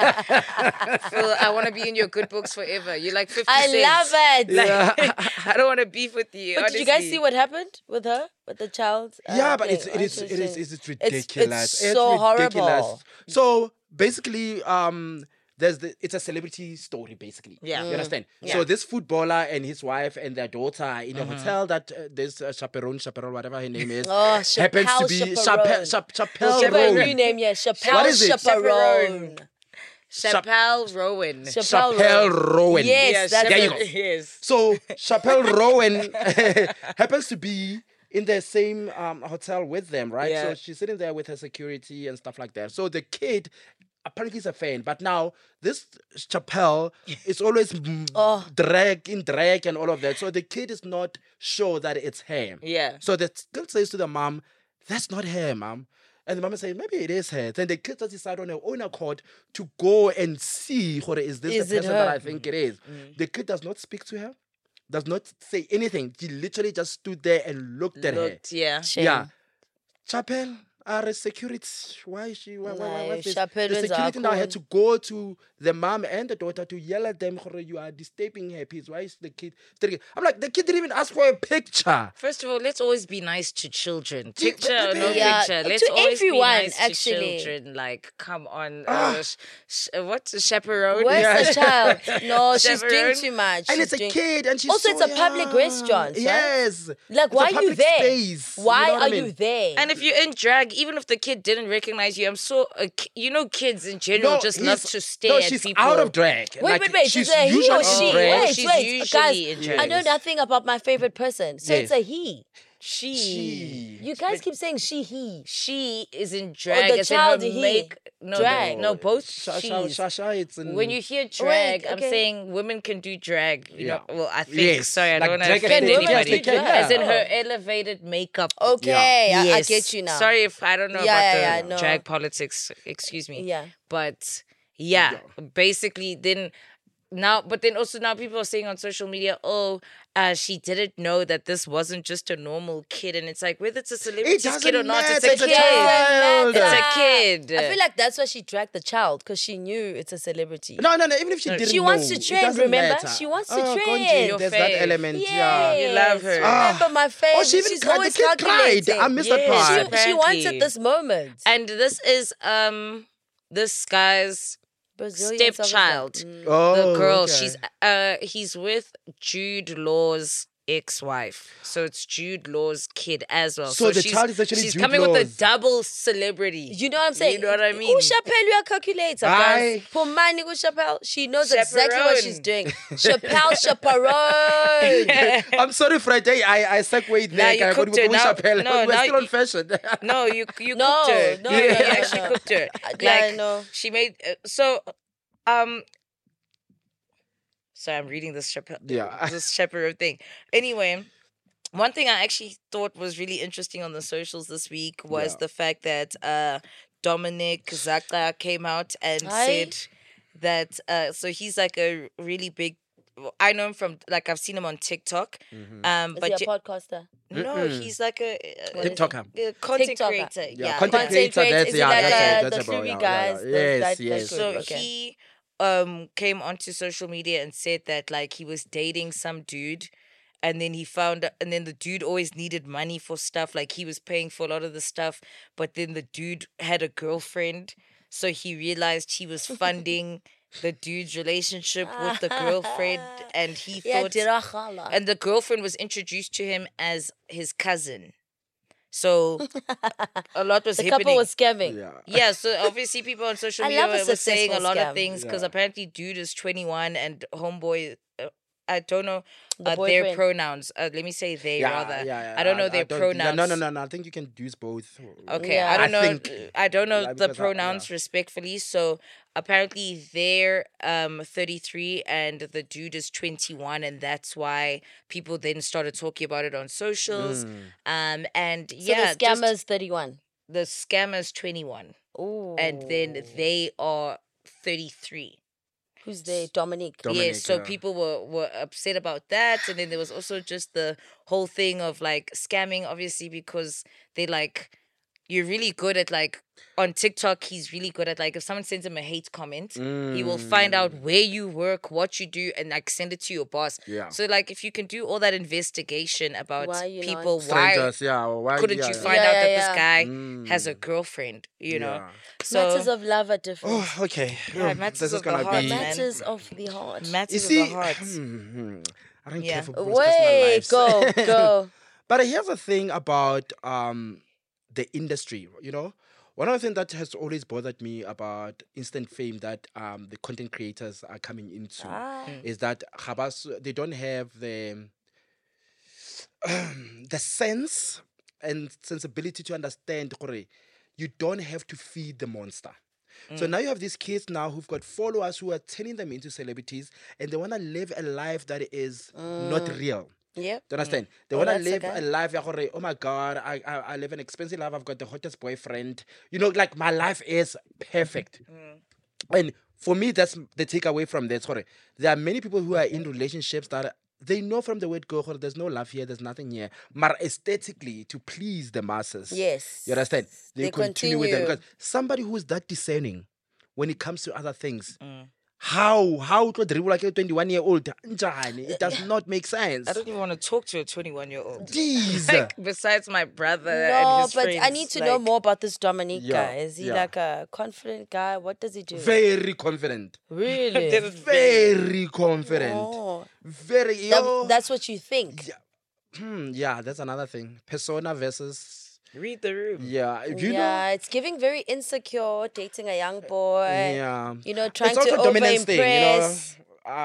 Phil, I want to be in your good books forever. You're like 50 I cents. love it. Like, I don't want to beef with you. But did you guys honestly. see what happened with her, with the child? Yeah, but thing? it's ridiculous. It's It's so ridiculous. horrible. So basically, it's a celebrity story basically. Yeah. You understand? Yeah. So this footballer and his wife and their daughter are in a hotel that this chaperone, whatever her name is, Oh, happens to Chappelle be Chaperone. Chappelle Give her a new Chaperone. name, yeah. Chappelle What is it? Chaperone. Chappelle Rowan. Chappelle Rowan. Yes, that's there it. you go. Yes. So Chappelle Rowan happens to be in the same hotel with them, right? Yeah. So she's sitting there with her security and stuff like that. So the kid apparently is a fan, but now this Chappelle is always drag and all of that. So the kid is not sure that it's her. Yeah. So that still says to the mom, "That's not her, mom." And the mom says, "Maybe it is her." Then the kid does decide on her own accord to go and see, is this Is the it person that her? I think it is? The kid does not speak to her, does not say anything. He literally just stood there and looked at her. Looked, yeah. Shame. Yeah. Chappelle, are security. Why is she? Why, Nah, what's this? Chappelle The is security now our had to go to the mom and the daughter to yell at them, "You are disturbing her peace. Why is the kid?" I'm like, the kid didn't even ask for a picture. First of all, let's always be nice to children. Yeah, Picture or no Yeah, picture. Let's to always everyone, be nice actually. to children. Like, come on. What's a chaperone? Where's the child? No, she's doing Chaperone. too much. And She's it's a doing- kid, and she's Also, so it's a public young. restaurant, right? Yes. Like, It's why a are you public there? space. Why You know what are I mean? you there? And if you're in drag, even if the kid didn't recognize you, I'm so kids in general just love he's- to stare no, at she's people. out of drag. Wait, wait. She's Is it a he or usually she? in drag. Wait, She's wait. usually Guys, in drag. I know nothing about my favorite person. So it's Yes. a he. She You guys keep saying she, he. she is in drag. the as in child, her he. make no Drag. no both Shasha, she's. Shasha, it's in... When you hear drag, I'm okay. saying women can do drag. You know, Yeah. well, I think. Yes, Sorry, I like don't want to drag offend aesthetic. Can women anybody. do drag? As in Oh. her elevated makeup. Okay, I Yes. get you now. Sorry if I don't know Yeah, about yeah, the no. drag politics. Excuse me. Yeah. But yeah, basically then now, but then also now people are saying on social media, oh, she didn't know that this wasn't just a normal kid, and it's like whether it's a celebrity kid or doesn't not, it's matter, a it's a kid. child. It's a kid. I feel like that's why she dragged the child, because she knew it's a celebrity. No, even if she didn't She wants know, to it trend, doesn't remember? matter. She wants to Oh, trend. Konji, Your there's that fave. element, Yes. yeah. You love her. Remember my face. Oh, she even She's cried. The always kid cried. calculating. I missed that Yes. part. She Apparently. wanted this moment. And this is this guy's Brazilian stepchild. Oh, The girl, okay. he's with Jude Law's ex-wife, so it's Jude Law's kid as well. So the child is actually she's Jude coming with Law's. a double celebrity. You know what I'm saying? You know what I mean? Who Chappelle you are calculator, guys? Aye. Pomani who Chappelle. She knows exactly what she's Chaperone. doing. Chappelle chaperone. I'm sorry, Friday. I segued Nah, there. you I cooked got her. Wu Now- Chappelle. no, We're now still on you- fashion. No, you No, cooked her. no, you no, no, actually no. cooked her. Yeah, I Like, know. she made Sorry, I'm reading this Yeah. this chaperone thing. Anyway, one thing I actually thought was really interesting on the socials this week was Yeah. the fact that Dominic Zaka came out and Aye. said that so he's like a really big. I know him from like I've seen him on TikTok. Mm-hmm. Is But he a podcaster? no, he's like a TikToker. content TikToker. creator. Yeah, content Content creator. creator, That's is it yeah. like That's the it. That's about Fury yeah, guys, yeah, those yeah. guys, Yes, yes. good. So Okay. he came onto social media and said that like he was dating some dude, and then and then the dude always needed money for stuff, like he was paying for a lot of the stuff, but then the dude had a girlfriend, so he realized he was funding the dude's relationship with the girlfriend, and he Yeah, thought Dirachala. and the girlfriend was introduced to him as his cousin. So a lot was the happening. couple was scamming. Yeah. Yeah, so obviously people on social I media love a were saying a successful lot scam. of things because Yeah. apparently dude is 21 and homeboy, I don't know The their boyfriend. pronouns. Let me say they rather. Yeah. I don't know their don't- pronouns. Yeah, no. I think you can use both. Okay, Yeah. I don't I know. think- I don't know Yeah, the because pronouns yeah. respectfully. So apparently they're 33 and the dude is 21, and that's why people then started talking about it on socials. And So yeah, the scammer's 31. the scammer's 21, Ooh. and then they are 33. Who's there? Dominique. Dominic, Yes, so yeah. people were upset about that, and then there was also just the whole thing of like scamming, obviously, because they like you're really good at like on TikTok. He's really good at like if someone sends him a hate comment, he will find out where you work, what you do, and like send it to your boss. Yeah. So like if you can do all that investigation about Why you not- people, why Strangers, yeah. Why couldn't yeah, you yeah. find Yeah, out yeah, that yeah. this guy has a girlfriend? You know, Yeah. so Matters of love are different. Oh, okay. Yeah, matters this is of the gonna heart, be. man. Matters of the heart. You matters see, of the heart. I don't Yeah. care for people's Wait, personal lives. go. But here's the thing about the industry, you know? One of the things that has always bothered me about instant fame that the content creators are coming into is that they don't have the sense and sensibility to understand gore, you don't have to feed the monster. So now you have these kids now who've got followers who are turning them into celebrities, and they want to live a life that is not real. Yeah. Do you understand? They Oh, want to that's live okay. a life, ya gore, oh my God, I live an expensive life. I've got the hottest boyfriend. You know, like my life is perfect. And for me, that's the takeaway from that. Sorry. There are many people who are in relationships that they know from the word go, there's no love here, there's nothing here. But aesthetically, to please the masses. Yes. You understand? They continue with them. continue. Because somebody who is that discerning when it comes to other things, how to dribble like a 21-year-old? It does not make sense. I don't even want to talk to a 21-year-old. Jeez. Like, besides my brother and No, his but friends. I need to know like, more about this Dominique Yeah, guy. Is he yeah. like a confident guy? What does he do? Very confident. Really? Very confident. Oh. Very. That's what you think. Yeah, that's another thing. Persona versus. Read the room. Yeah. If you Yeah, it's giving very insecure, dating a young boy. Yeah. You know, trying It's also to a dominance thing, you know. over-impress.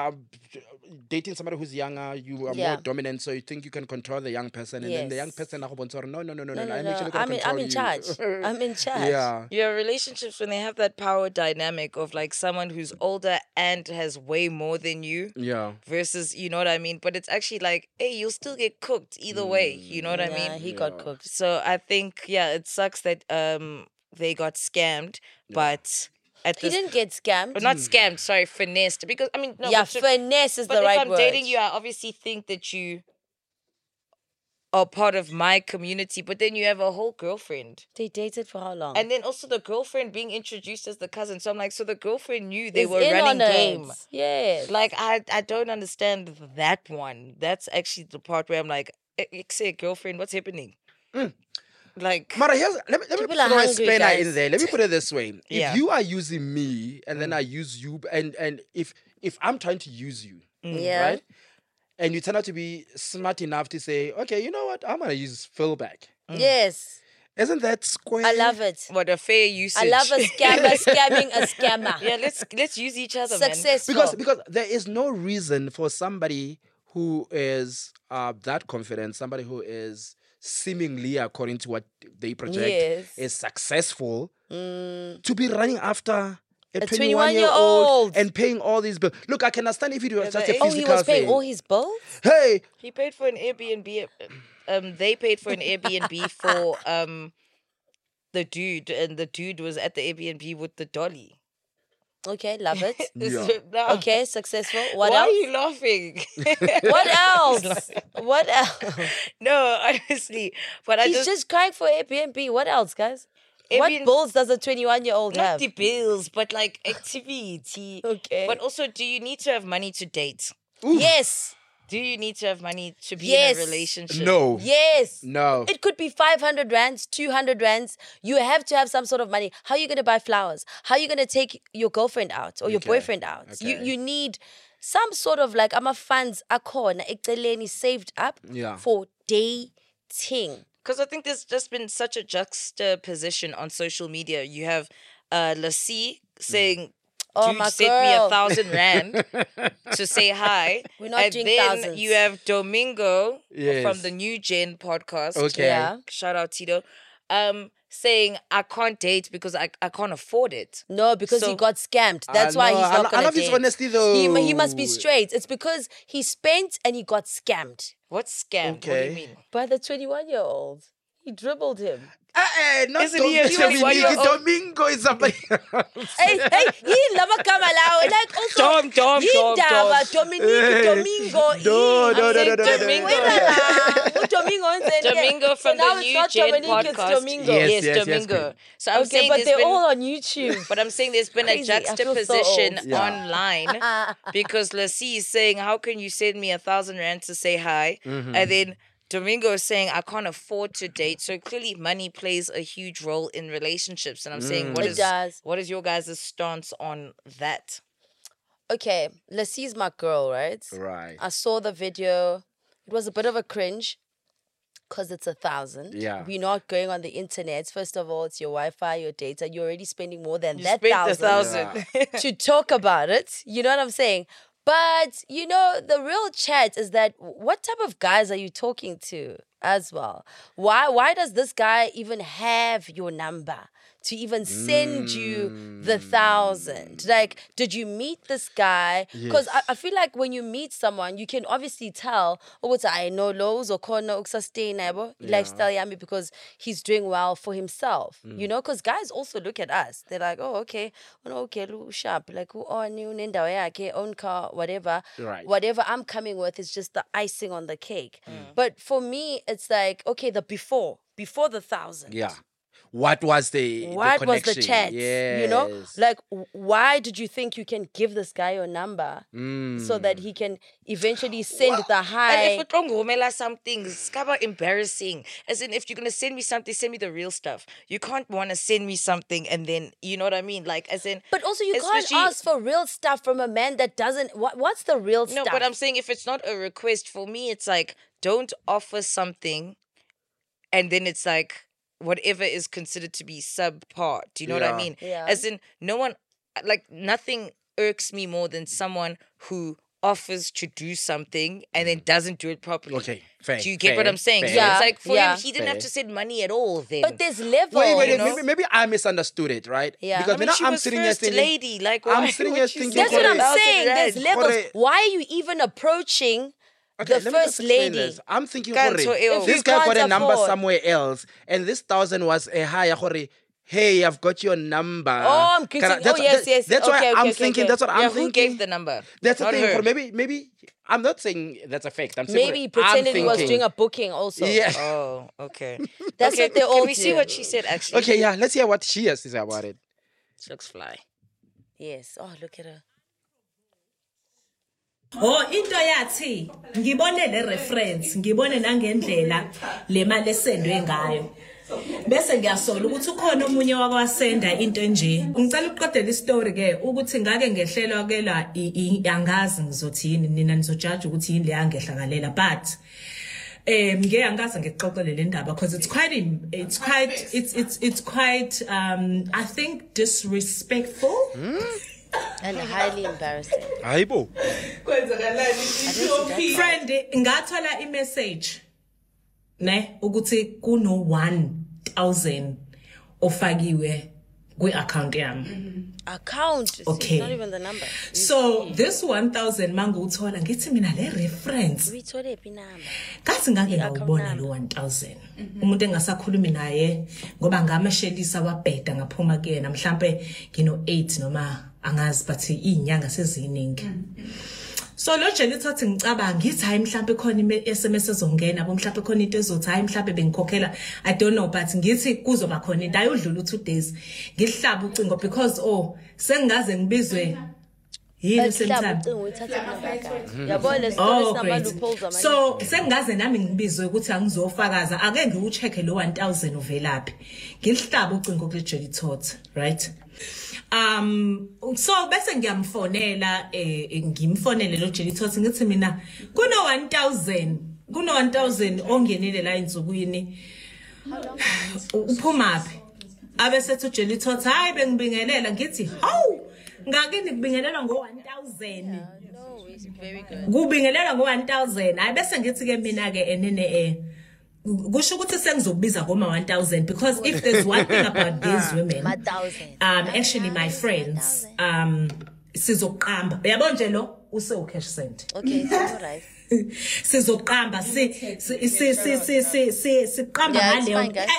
Dating somebody who's younger, you are Yeah. more dominant, so you think you can control the young person, and then the young Yes. person, no, No, I'm no, actually no. gonna I'm control in you. charge. I'm in charge. Yeah. Yeah, relationships when they have that power dynamic of like someone who's older and has way more than you Yeah. versus, you know what I mean? But it's actually like, hey, you'll still get cooked either way. You know what I Yeah, mean? he got cooked. So I think, yeah, it sucks that they got scammed, but at He this didn't get scammed. but not scammed, sorry, finessed. Because I mean, no, yeah, but, finesse is but the if right I'm word. dating you, I obviously think that you are part of my community, but then you have a whole girlfriend. They dated for how long? And then also the girlfriend being introduced as the cousin. So I'm like, so the girlfriend knew they Is were in running on it. game. Yeah. Like I don't understand that one. That's actually the part where I'm like, say girlfriend, what's happening? Like Mara, let me People are throw a hungry, spanner guys. in there. Let me put it this way: Yeah. if you are using me, and then I use you, and if I'm trying to use you, Yeah. right, and you turn out to be smart enough to say, okay, you know what, I'm gonna use Phil back. Yes. Isn't that square? I love it. what a fair usage. I love a scammer scamming a scammer. Yeah, let's use each other, man. Successful. because there is no reason for somebody who is that confident, somebody who is seemingly, according to what they project, Yes. is successful, to be running after a 21-year-old. 21-year-old and paying all these bills. Look, I can understand if you do such a but- physical Oh, he was paying thing. all his bills? Hey, He paid for an Airbnb. They paid for an Airbnb for the dude, and the dude was at the Airbnb with the dolly. Okay, love it. Yeah. Nah. Okay, successful. What Why else? are you laughing? What else? What else? No, honestly, but I He's just crying for Airbnb. What else, guys? What Airbnb bills does a 21-year-old not have? the bills, but like activity. Okay. But also, do you need to have money to date? Yes. Do you need to have money to be Yes. in a relationship? no, Yes. no. It could be 500 rands, 200 rands. You have to have some sort of money. How are you going to buy flowers? How are you going to take your girlfriend out or your Okay, boyfriend out? okay. You need some sort of like, ama funds akhona eceleni saved up Yeah. for dating. Because I think there's just been such a juxtaposition on social media. You have Lassie saying, Oh, dude my sent me girl. 1,000 rand to say hi. We're not and doing then thousands. you have Domingo Yes. from the New Gen podcast. Okay. Yeah. Shout out Tito. Saying I can't date because I can't afford it. No, because he So- got scammed. That's why know. he's I not lo- I going to love date. his honesty, though. He must be straight. It's because he spent and he got scammed What's scam? What do Okay. you mean? by the 21-year-old. He dribbled him. Not Isn't he a 21-year-old? Domingo is somebody else. Hey, yini lamagama lawo? Like also Dom. yindaba Dominique Hey. Domingo. No, yini? no, no, saying no, no, no, Domingo. no. Wena la, Domingo enzeni? Domingo So from now the it's New not Gen Dominique, it's podcast. Domingo. Yes, yes, Domingo. queen. So I'm Okay, saying but there's they're been, all on YouTube. but I'm saying there's been a Crazy. I feel so juxtaposition old. Yeah. online because Lassie is saying, "How can you send me 1,000 rand to say hi?" Mm-hmm. And then Domingo is saying, "I can't afford to date." So clearly, money plays a huge role in relationships. And I'm saying, Mm. It does. what is your guys' stance on that? Okay, Lassie's my girl, right? Right. I saw the video. It was a bit of a cringe because it's 1,000. Yeah. We're not going on the internet. First of all, it's your Wi-Fi, your data. You're already spending more than You that spent 1,000 1,000. to talk about it. You know what I'm saying? But, you know, the real chat is that what type of guys are you talking to as well? Why does this guy even have your number to even send you the 1,000? Like, did you meet this guy? Because I feel like when you meet someone, you can obviously tell, oh, I know lows or corner sustainable lifestyle yami because he's doing well for himself. You know, because guys also look at us. They're like, oh, okay, sharp, like who on you, own car, whatever. Right. Whatever I'm coming with is just the icing on the cake. But for me, it's like, okay, the before the 1,000. Yeah. What was the What was the connection? chat? You know, Yes. like why did you think you can give this guy your number so that he can eventually send the hi? And if it's wrong, something, it's about embarrassing. As in, if you're gonna send me something, send me the real stuff. You can't want to send me something and then, you know what I mean? Like, as in, But also, you can't especially- ask for real stuff from a man that doesn't. What's the real No, stuff? but I'm saying if it's not a request, for me, it's like, don't offer something and then it's like, whatever is considered to be subpar. Do you know what I Yeah. mean? Yeah. As in, no one, like, nothing irks me more than someone who offers to do something and then doesn't do it properly. Okay, fair, Do you get what fair, I'm saying? So fair. it's like, for Yeah. him, he didn't have Fair. to send money at all then. But there's levels. Wait, you know? maybe I misunderstood it, right? Yeah. Because I mean, now she I'm was sitting here first thinking, lady. Like, I'm why sitting would here you thinking, That's what I'm Corey, saying. There's Rand. levels. Corey. Why are you even approaching Okay, the let me just first explain lady? this. I'm thinking, Can't Corey, so ill. this You guy got can't a number afford. somewhere else, and this 1,000 was a higher, Corey. Hey, I've got your number. Oh, I'm Can I- critiquing- oh, yes. That's why Okay, I'm okay, thinking. okay. That's what Yeah, I'm who thinking. gave the number? That's the Not thing. her. Corey, maybe I'm not saying that's a fact. I'm saying Maybe he Corey, I'm pretended he was thinking- doing a booking also. Yeah. Oh, okay. That's Okay, what they all Can we see do. what she said, actually? Okay, yeah. Let's hear what she has to say about it. She looks fly. Yes. Oh, look at her. Oh, into yathi ngibone le reference ngibone nangendlela le mali esendwe ngayo bese ngiyasola ukuthi ukhona omunye wakwasenda into nje ngicela ukuqedela istory ke ukuthi ngake ngehlelwa ke la angazi ngizothi yini nina nizojaja ukuthi yini le yangehlakalela but ngeke angaze ngixoxele le ndaba because it's quite I think disrespectful. And highly embarrassing. Hayibo. Friend ngathola imessage ne ukuthi kuno 1,000 ofakiwe kwi-account yami. Account. Okay. It's not even the number. So this 1,000 manguthola ngithi mina le reference We told it number. kathi ngake I-account ngawubona number. lo 1,000 umuntu engasakhulumi naye ngoba ngameshelisa wabheda ngaphuma kuyena mhlambe ngino 8 noma angazi but inyanga seziningi. So lo nje lithathi ngicabanga ngithi hayi mhlambe khona i-SMS ezongena bo mhlambe khona into ezothi hayi mhlambe bengikhokhela I don't know but ngithi kuzoba khona into ayodlula 2 days ngihlaba ucingo because sengaze ngibizwe yini semthamo. Oh, great. So sengaze nami ngibizwe ukuthi angizofakaza ake ngiuchecke lo 1,000 uvelaphi ngihlaba ucingo kule Jelly Tot, right? So bese ngiyamfonela ngimfonele lo Jelly Tot ngithi mina kuno 1,000 ongenile la insukwini uphumaphi abesethu Jelly Tot hayi bengibingelela ngithi hawu ngake nikubingelela ngo 1,000 No, it's very good. kubingelela ngo 1,000 hayi bese ngithi ke mina ke enene kusho ukuthi sengizokubiza ngoma 1,000 because if there's one thing about these women 1,000. actually my friends sizoqamba uyabona nje lo use ucash send Okay, it's all right. sizoqamba siqamba Yeah, it's ngaleyo fine, guys.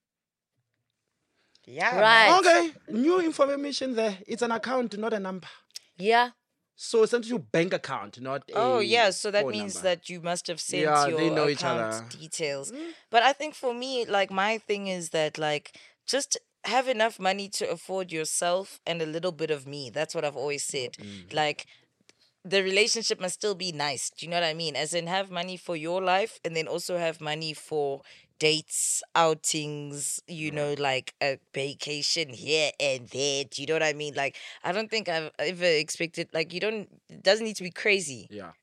Yeah. Right. Okay, new information there. It's an account, not a number. Yeah. So it's your bank account, not Oh, a yeah. So that phone means number. that you must have sent Yeah, your they know each account other. details. But I think for me, like, my thing is that, like, just have enough money to afford yourself and a little bit of me. That's what I've always said. Like, the relationship must still be nice. Do you know what I mean? As in, have money for your life and then also have money for dates, outings, you know, like a vacation here and there. Do you know what I mean? Like, I don't think I've ever expected, like, it doesn't need to be crazy. Yeah.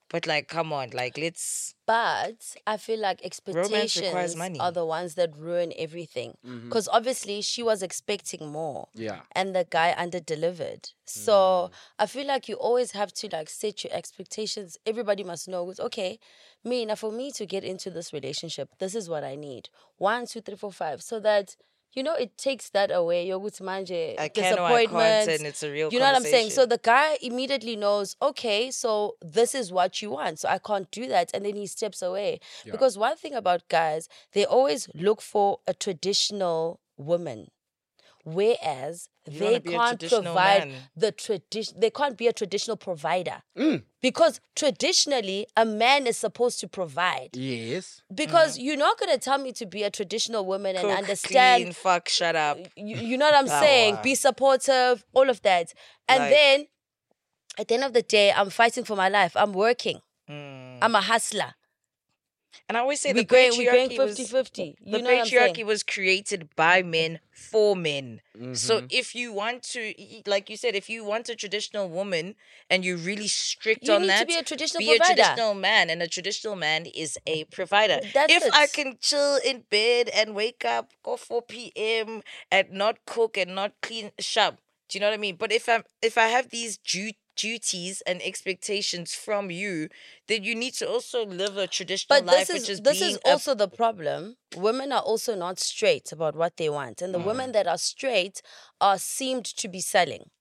But like, come on, like let's. But I feel like requires expectations money. are the ones that ruin everything. Because obviously she was expecting more. Yeah. And the guy under-delivered. So I feel like you always have to like set your expectations. Everybody must know, it's okay, now for me to get into this relationship, this is what I need. 1, 2, 3, 4, 5. So that, it takes that away. Your manje I can or I can't, disappointment. and it's a real You know what I'm saying? conversation. So the guy immediately knows, okay, so this is what you want. So I can't do that. And then he steps away. Because one thing about guys, they always look for a traditional woman. Whereas You they wanna be a can't traditional provide man. the tradition. They can't be a traditional provider. Because traditionally, a man is supposed to provide. Yes. Because you're not going to tell me to be a traditional woman and Cook, understand. clean, fuck, shut up. You know what I'm saying? Be supportive, all of that. And Like- then, at the end of the day, I'm fighting for my life. I'm working. I'm a hustler. And I always say We're the going patriarchy was 50-50. the You know what I'm saying? patriarchy was created by men for men. So if you want to, like you said, if you want a traditional woman and you're really strict You on need to that, be a traditional be provider. a traditional man, and a traditional man is a provider. That's if it. I can chill in bed and wake up, go 4 p.m. and not cook and not clean shop, do you know what I mean? But if I have these duties and expectations from you, then you need to also live a traditional But life, this which is this being is also the problem. Women are also not straight about what they want. And the women that are straight are seemed to be selling.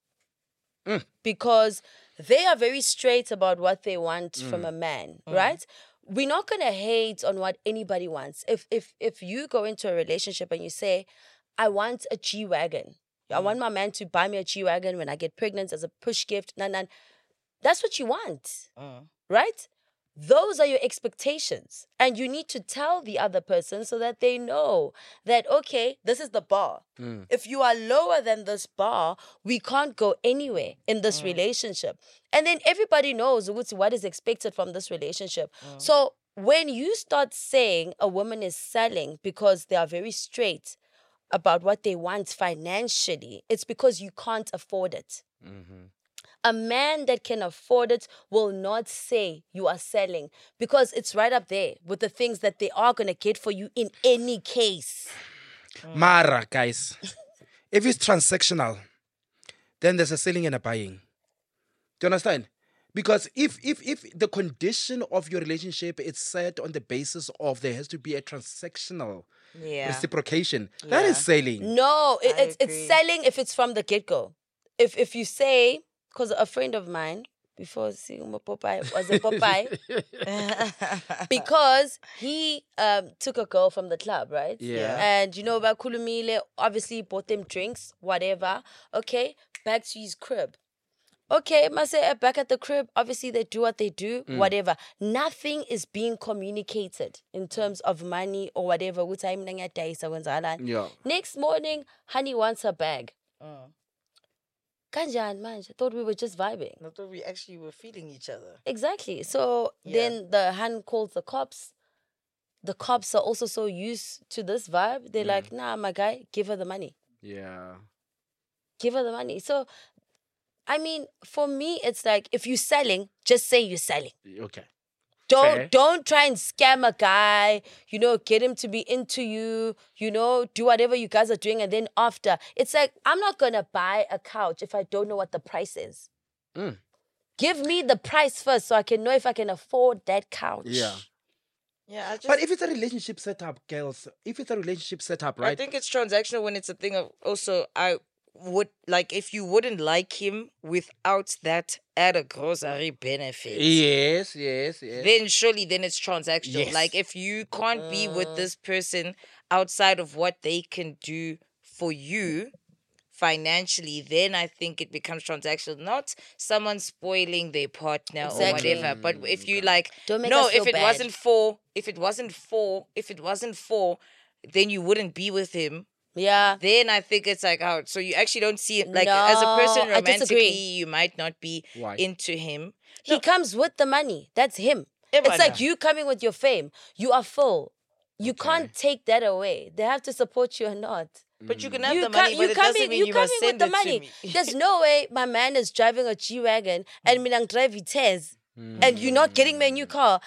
Because they are very straight about what they want from a man, right? We're not gonna hate on what anybody wants. If you go into a relationship and you say, I want a G-Wagon. I want my man to buy me a G-Wagon when I get pregnant as a push gift. That's what you want, right? Those are your expectations. And you need to tell the other person so that they know that, okay, this is the bar. If you are lower than this bar, we can't go anywhere in this relationship. And then everybody knows what is expected from this relationship. So when you start saying a woman is selling because they are very straight about what they want financially, it's because you can't afford it. A man that can afford it will not say you are selling because it's right up there with the things that they are going to get for you in any case. Mara, guys, if it's transactional, then there's a selling and a buying. Do you understand? Because if the condition of your relationship is set on the basis of there has to be a transactional reciprocation, that is selling. No, it's agree. selling if it's from the get-go. If you say, because a friend of mine, before seeing Popeye, was a Popeye, because he took a girl from the club, right? Yeah. And about Kulumile, obviously bought them drinks, whatever. Okay, back to his crib. Okay, must say back at the crib, obviously they do what they do, whatever. Nothing is being communicated in terms of money or whatever. Yeah. Next morning, honey wants her bag. Kanjan, man, I thought we were just vibing. I thought we actually were feeling each other. Exactly. So then the hand calls the cops. The cops are also so used to this vibe. They're like, nah, my guy, give her the money. Yeah. Give her the money. So, I mean, for me, it's like, if you're selling, just say you're selling. Okay. Fair. Don't try and scam a guy, get him to be into you, do whatever you guys are doing. And then after, it's like, I'm not going to buy a couch if I don't know what the price is. Give me the price first so I can know if I can afford that couch. Yeah. Yeah, But if it's a relationship setup, girls, right? I think it's transactional when it's a thing of also would like if you wouldn't like him without that added grocery benefit. Yes. Then surely it's transactional. Yes. Like if you can't be with this person outside of what they can do for you financially, then I think it becomes transactional. Not someone spoiling their partner Exactly. or whatever. But if you like, Don't make no, us feel if it bad. wasn't for, then you wouldn't be with him. Yeah. Then I think it's like out. So you actually don't see it like as a person No, I disagree. romantically, you might not be Why? into him. He comes with the money. That's him. Yeah, It's but like no. you coming with your fame. You are full. You can't take that away. They have to support you or not. But you can have the money, but it doesn't mean you must send it to me. There's no way my man is driving a G-Wagon and me drive Vitesse and you're not getting me a new car.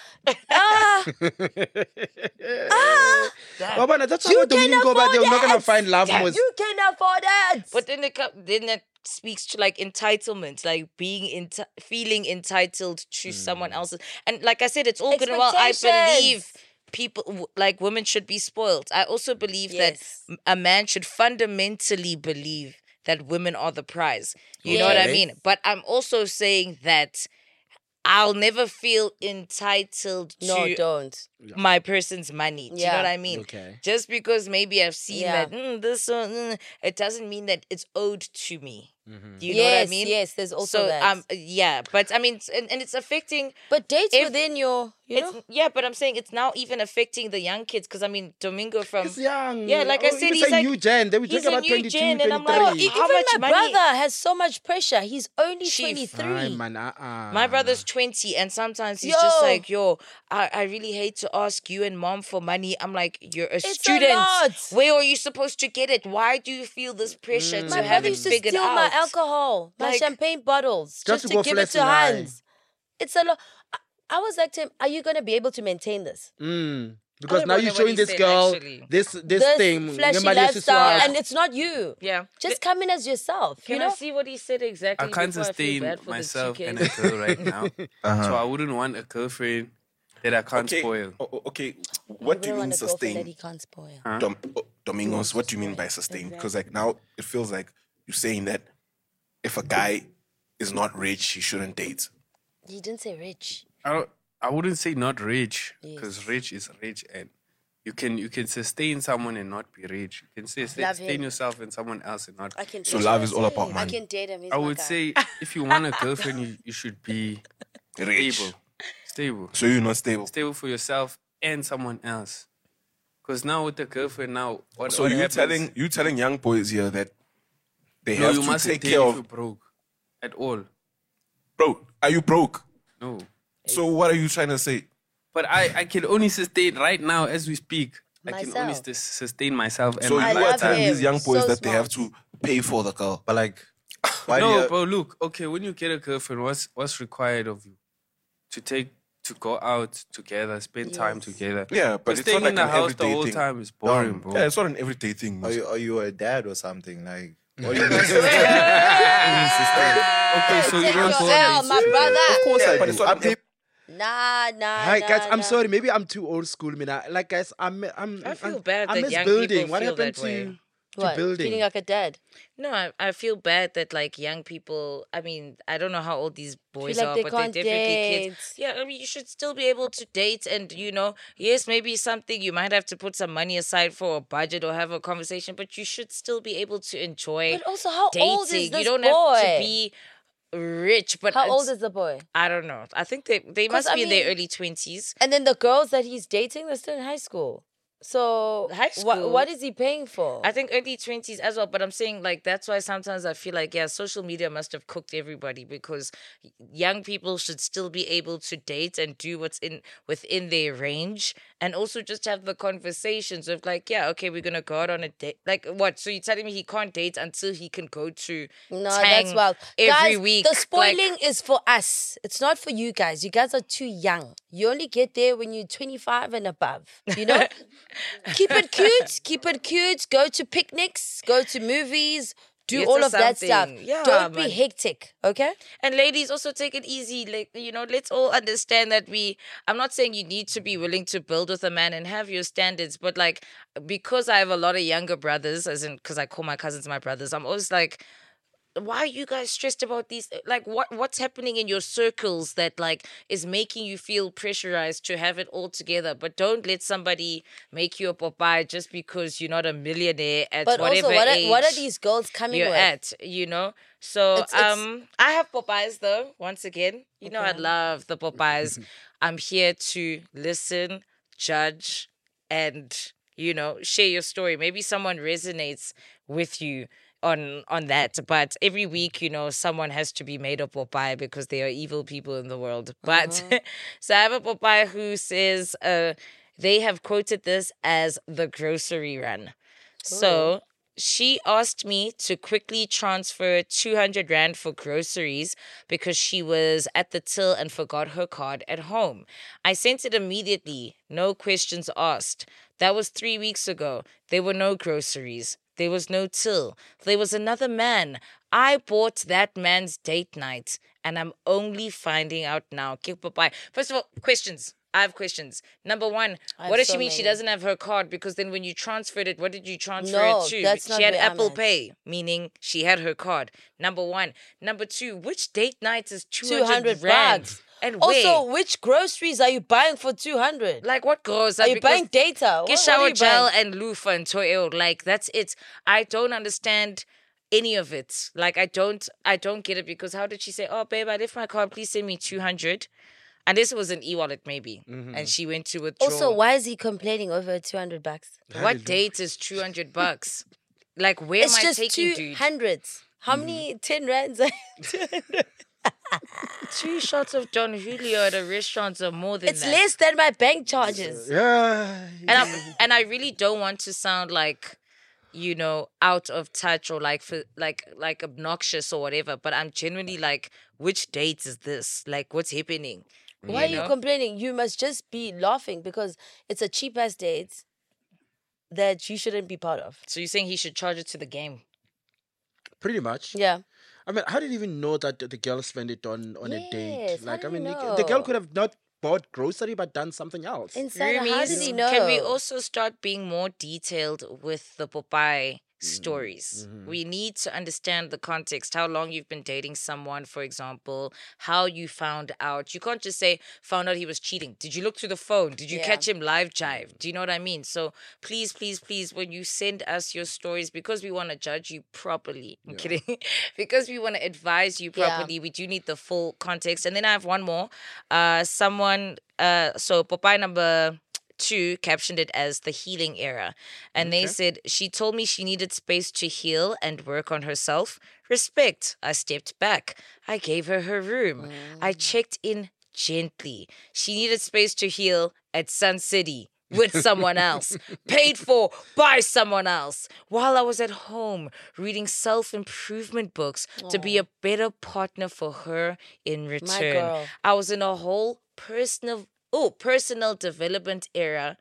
Baba, that's You how can Domingo, but they're not afford gonna it. find love. You can afford it. But then then that speaks to like entitlement, like being feeling entitled to someone else's. And like I said, it's all good and well. I Expectations. believe people like women should be spoiled. I also believe Yes. that a man should fundamentally believe that women are the prize. You know what I Yes. mean? But I'm also saying that I'll never feel entitled No, to don't. my person's money. Do you know Yeah. what I mean? Okay. Just because maybe I've seen Yeah. that this one, it doesn't mean that it's owed to me. Do you yes, know what I mean? yes, there's also So that. yeah, but I mean, and it's affecting. But dates if- within your, Yeah, but I'm saying it's now even affecting the young kids because I mean Domingo from He's young. Yeah, like I said, even he's say like new gen. They were he's talking a about new 22, gen, and I'm 23. like, how even much my money? brother has so much pressure. He's only Chief. 23. Aye, man, My brother's 20, and sometimes he's just Yo. like, yo, I really hate to ask you and mom for money. I'm like, you're a It's a student. lot. Where are you supposed to get it? Why do you feel this pressure to My have brother it used to figured steal out? my alcohol, my Like- champagne bottles, Just just, to go to give it flex to an eye. Hans. It's a lot. I was like to him, are you going to be able to maintain this? Because don't now know you're what showing he this said, girl actually. this This thing. flashy Ngemali lifestyle, yesiswag. and it's not you. Yeah. Just come in as yourself, Can you know? I see what he said exactly? I can't before I feel sustain bad for the myself chickens? and a girl right now. So I wouldn't want a girlfriend that I can't spoil. Okay, what do you I mean want a girlfriend that sustain? he can't spoil. Domingos, what do you mean by sustain? Because like now it feels like you're saying that if a guy is not rich, he shouldn't date. He didn't say rich. I wouldn't say not rich because rich is rich, and you can sustain someone and not be rich. You can Love sustain him. yourself and someone else and not. I can So date love him. is all about I money. can date him. He's I my would guy. say if you want a girlfriend, you should be Rich. stable So you're not stable. for yourself and someone else. Because now with the girlfriend, now what? So what you happens- telling young boys here that they No, have you to mustn't take date care if of. you're broke at all. Bro, are you broke? No. So what are you trying to say? But I can only sustain right now as we speak. I can only Myself. sustain myself and So my you are love telling lifestyle. these young him. boys So that they have smart. to pay for the girl. But like, why do No, you? bro, look, okay, when you get a girlfriend, what's required of you? To go out together, spend time Yes. together. Yeah, but But it's staying not like in the an house the everyday whole thing. time is boring, bro. Yeah, it's not an everyday thing. Are you a dad or something? Like, what do you Okay, so you Take don't your go L, on my brother. Of course I but do. it's not I'm an ev- Nah. Hi guys, I'm nah. sorry. Maybe I'm too old school, man. Like guys, I feel bad I that miss young building. people What feel happened that way. to What? building? Feeling like a dad. No, I feel bad that like young people. I mean, I don't know how old these boys like are, they but they're can't definitely date. kids. Yeah, I mean, you should still be able to date, and yes, maybe something you might have to put some money aside for a budget or have a conversation, but you should still be able to enjoy. But also, how dating. old is this You don't boy? have to be rich, but How old it's- is the boy? I don't know. I think they 'Cause, must I be in their mean- early 20s. And then the girls that he's dating, they're still in high school. So High school? what is he paying for? I think early 20s as well, but I'm saying like that's why sometimes I feel like social media must have cooked everybody because young people should still be able to date and do what's within their range and also just have the conversations of like, yeah, okay, we're gonna go out on a date. Like what? So you're telling me he can't date until he can go to No, Tang that's wild. every Guys, week. the spoiling is for us. It's not for you guys. You guys are too young. You only get there when you're 25 and above. You know? Keep it cute. Keep it cute. Go to picnics. Go to movies. Do Get all to of that stuff. something. Yeah, Don't be man. hectic, okay? And ladies, also take it easy. Like, let's all understand that I'm not saying you need to be willing to build with a man and have your standards, but like, because I have a lot of younger brothers, as in, because I call my cousins my brothers, I'm always like, why are you guys stressed about these? Like, what's happening in your circles that like is making you feel pressurized to have it all together? But don't let somebody make you a Popeye just because you're not a millionaire at But whatever also, age what are these girls coming you're with? at. So It's- I have Popeyes though. Once again, I love the Popeyes. I'm here to listen, judge, and share your story. Maybe someone resonates with you on that, but every week someone has to be made a Popeye because there are evil people in the world. But so I have a Popeye who says they have quoted this as the grocery run. So she asked me to quickly transfer 200 Rand for groceries because she was at the till and forgot her card at home. I sent it immediately, no questions asked. That was 3 weeks ago. There were no groceries. There was no till. There was another man. I bought that man's date night, and I'm only finding out now. Bye. First of all, questions. I have questions. Number one, what does she mean she doesn't have her card? Because then when you transferred it, what did you transfer it to? That's not she had where I'm Apple at. Pay, meaning she had her card. Number one. Number two, which date night is 200 Rand? bucks. And Also, where? which groceries are you buying for 200? Like what grows? Are you buying data? Get What are shower you gel buying? and loofah and toyo. Like that's it. I don't understand any of it. Like I don't get it because how did she say, "Oh babe, I left my card, please send me 200." Unless it was an e-wallet maybe. And she went to withdraw. Also, why is he complaining over 200 bucks? What date is 200 bucks? Like where It's am I just taking dude? 200s. How many 10 rands? are 200? 2 shots of Don Julio at a restaurant are more than It's that. less than my bank charges. Yeah. And I really don't want to sound like, you know, out of touch or like obnoxious or whatever, but I'm genuinely like, which date is this? Like, what's happening? Why are you complaining? You must just be laughing because it's a cheap ass date that you shouldn't be part of. So you're saying he should charge it to the game? Pretty much. Yeah. I mean, how did you even know that the girl spent it on a date? Yes, Like, how I do mean, you the girl know? could have not bought grocery but done something else. Inside, how did he know? Can we also start being more detailed with the Popeye stories? We need to understand the context, how long you've been dating someone, for example, how you found out. You can't just say, found out he was cheating. Did you look through the phone? Did you catch him live jive? Do you know what I mean? So please, please, please, when you send us your stories, because we want to judge you properly, I'm kidding, because we want to advise you properly, we do need the full context. And then I have one more. So Popeye number 2 captioned it as the healing era. And they said, she told me she needed space to heal and work on herself. Respect. I stepped back. I gave her her room. I checked in gently. She needed space to heal at Sun City with someone else, paid for by someone else, while I was at home reading self-improvement books to be a better partner for her in return. girl. I was in a whole personal development era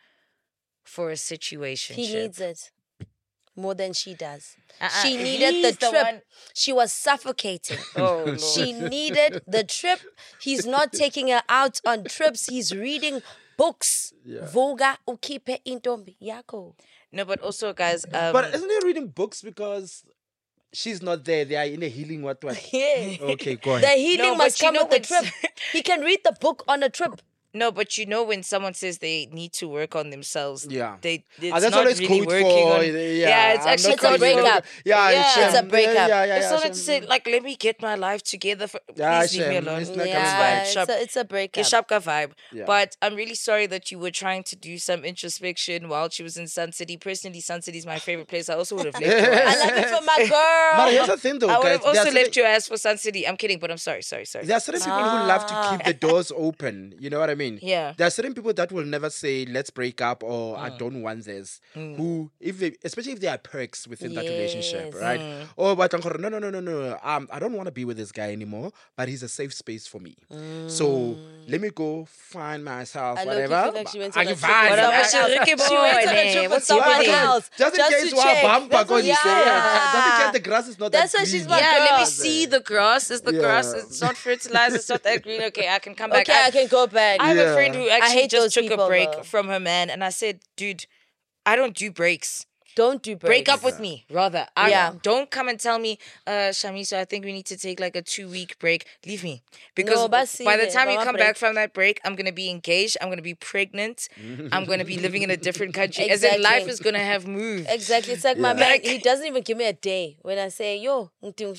for a situation. He needs it more than she does. She he's needed the the trip. one- She was suffocating. Oh, Lord. She needed the trip. He's not taking her out on trips. He's reading books. Vuga ukhiphe intombi yakho. No, but also, guys, But isn't he reading books because she's not there? They are in a healing what? Yeah. Okay, go The ahead. healing No, must but you come know with the when- trip. He can read the book on a trip. No, but you know when someone says they need to work on themselves, Yeah. it's That's not always really code working for on. yeah. It's I'm actually not It's a code for- breakup. Yeah, Yeah, it's a breakup. Yeah, It's not Shem. to say like let me get my life together. Yeah, Please leave me Shem, alone. it's not Yeah, coming It's fine. it's a breakup. Shapka vibe. Yeah. But I'm really sorry that you were trying to do some introspection while she was in Sun City. Personally, Sun City is my favorite place. I also would have left your I ass. love it for my girl. But here's the thing though, I would guys. have there are also certain- left your ass for Sun City. I'm kidding, but I'm sorry. There are certain people who love to keep the doors open. You know what I mean? Yeah. There are certain people that will never say, let's break up or I don't want this. Who, especially if there are perks within that relationship, Yes. right? Or, but no. I don't want to be with this guy anymore, but he's a safe space for me. So let me go find myself, I low-key whatever. feel like she went I on a can trip find with it. someone else. Ricky She went on a boy, trip with what's someone happening? else. Just in case to one check. bumper, That's because you say, yeah. just in case the grass is not That's that why she's green. my Yeah, let me girl. see the grass. Is the Yeah. grass? It's not fertilized. It's not that green. Okay, I can come back. Okay, I can go back. I have a Yeah. friend who I actually hate those just took a people, break though. from her man, and I said, "Dude, I don't do breaks. Don't do Break breaks. up with me, rather. Yeah. Don't come and tell me, Shamisa, I think we need to take like a 2-week break. Leave me. Because No, but by the see, time you mama come break. back from that break, I'm going to be engaged. I'm going to be pregnant. I'm going to be living in a different country. As in, life Exactly. is going to have moved. Exactly. It's like my Yeah. man, Like- he doesn't even give me a day. When I say, yo,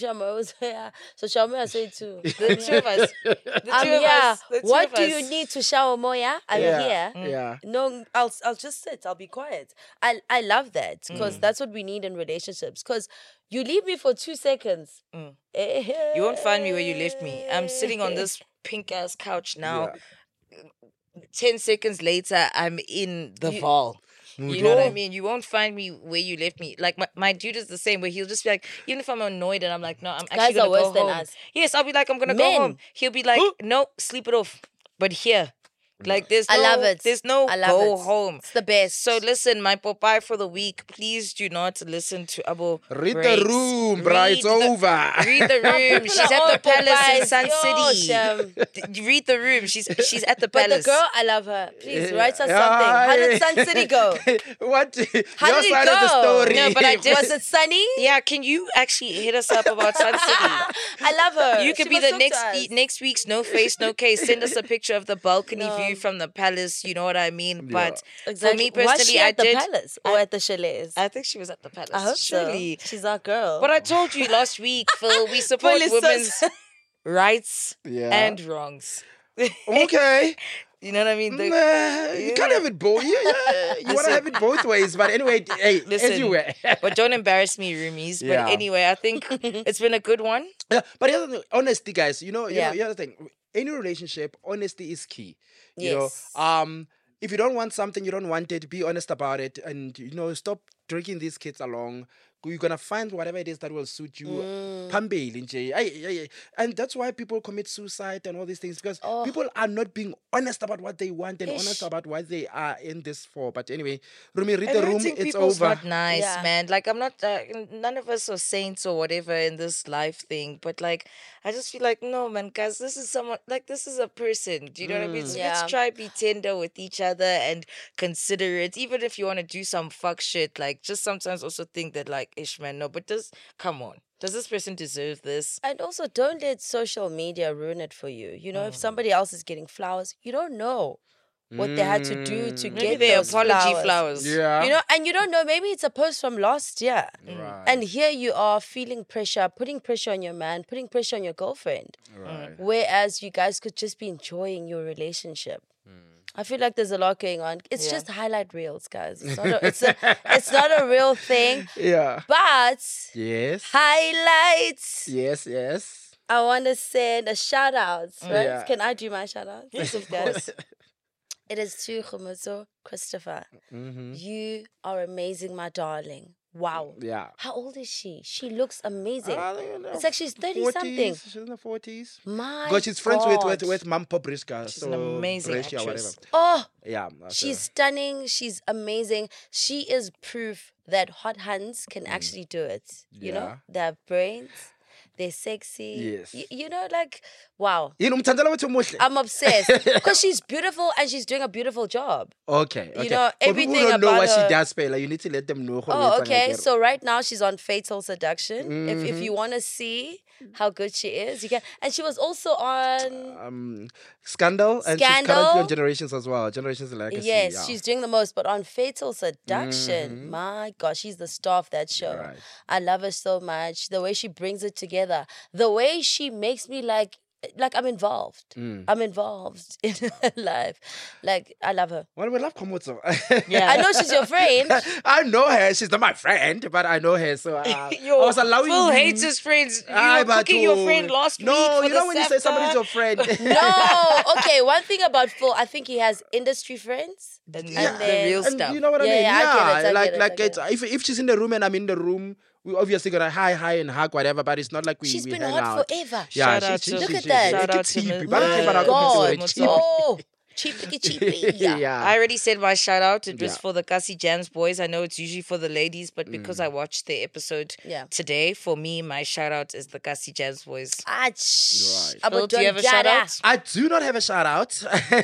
so Shama, I say too. The two of us. The two I'm of here. us. The two What of do us. you need to shower more? Yeah, I'm Yeah. here. Yeah. No, I'll just sit. I'll be quiet. I love that because Mm. that's what we need in relationships. Because you leave me for 2 seconds. You won't find me where you left me. I'm sitting on this pink ass couch now. 10 seconds later, I'm in the Val. You know what I mean? You won't find me where you left me. Like my dude is the same, where he'll just be like, even if I'm annoyed and I'm like, no, I'm actually Guys are gonna go worse than home. us. Yes, I'll be like, I'm gonna go Men. home. He'll be like, no, sleep it off. But here, like there's no, I love it. There's no I love go it. home. It's the best. So listen, my Popeye for the week, please do not listen to Abo. Read Breaks. the room, bruh. It's over. Read the room. She's at the palace in Sun City. Read the room. She's at the But palace. the girl, I love her. Please write us something. How did Sun City go? What? How Your did it side of the go? story. No, but I did. Was it sunny? Yeah, can you actually hit us up about Sun City? I love her. You could She be must the talk to us. next week's no face, no case. Send us a picture of the balcony No. view from the palace. You know what I mean? But Exactly. for me Was personally, she I at the did. palace or at the chalets? I think she was at the palace. I hope Surely. so. She's our girl. But I told you last week, Phil, we support Police women's says- rights Yeah. and wrongs. Okay. You know what I mean? The- Nah, you can't have it both. You want to Listen. have it both ways. But anyway, hey, Listen, anyway. but don't embarrass me, roomies. Yeah. But anyway, I think it's been a good one. Yeah, but the other thing, honesty, guys. You know, Yeah. the other thing. Any relationship, honesty is key. You Yes. know, if you don't want something, you don't want it. Be honest about it, and stop dragging these kids along. You're gonna find whatever it is that will suit you. Phambili nje. Ay. And that's why people commit suicide and all these things, because people are not being honest about what they want and honest about what they are in this for. But anyway, Rumi, read the room. Hurting It's people's over. not nice, Yeah. man. Like I'm not. None of us are saints or whatever in this life thing. But like, I just feel like no, man, guys. This is someone. Like this is a person. Do you know what I mean? So Yeah. let's try be tender with each other and considerate. Even if you want to do some fuck shit, like just sometimes also think that like, ish, man, no. But come on. Does this person deserve this? And also, don't let social media ruin it for you. You know, if somebody else is getting flowers, you don't know what they had to do to Maybe get they're those apology flowers. flowers. Yeah. You know, and you don't know. Maybe it's a post from last year, Right. and here you are feeling pressure, putting pressure on your man, putting pressure on your girlfriend. Right. Whereas you guys could just be enjoying your relationship. I feel like there's a lot going on. It's just highlight reels, guys. It's not it's not a real thing. Yeah. But Yes. highlights. Yes. I want to send a shout out. Right? Yeah. Can I do my shout out? Yes, of Guys, course. it is to Khumuzo Christopher. Mm-hmm. You are amazing, my darling. Wow. Yeah. How old is she? She looks amazing. I think in It's like she's 30 something. 40s. She's in the 40s. My Because she's friends God. with Mam Pobriska. She's an amazing Brescia, actress. Oh, Yeah. she's stunning. She's amazing. She is proof that hot hands can actually do it. You know, Yeah. they have brains. They're sexy. Yes. You know, like, wow. Yini umthandela wethu muhle? I'm obsessed because she's beautiful and she's doing a beautiful job. Okay. You know, For people everything who don't know about what her- she does, Pela, you need to let them know. Oh, okay. So right now she's on Fatal Seduction. If you want to see how good she is, you can. And she was also on. Scandal, and she's Scandal. currently on Generations as well. Generations Legacy. Yes, yeah. she's doing the most, but on Fatal Seduction, my gosh, she's the star of that show. Right. I love her so much. The way she brings it together, the way she makes me like I'm involved. I'm involved in her life. Like, I love her. Well, we love Khumuzo. I know she's your friend. I know her. She's not my friend, but I know her. So I was allowing Phil you. hates his friends. You Aye, were but cooking your oh, friend last week. No, for you know the when you say somebody's your SAFTA? friend. No, okay. One thing about Phil, I think he has industry friends. And then- the real And stuff. you know what I Yeah, mean? yeah, I get it, I get it, like I get it's, if she's in the room and I'm in the room, we obviously gonna hi and hug whatever, but it's not like we She's we been hang hot out. forever. Yeah, Shout out to- Look at that. Shout out to cheapy. Ms. But I keep it out God. of cheap. Oh, cheapy. Yeah. I already said my shout out. It was Yeah. for the Kasi Jams boys. I know it's usually for the ladies, but because I watched the episode Yeah. today, for me, my shout out is the Kasi Jams boys. Right. Phil, do you have a shout out? I do not have a shout out.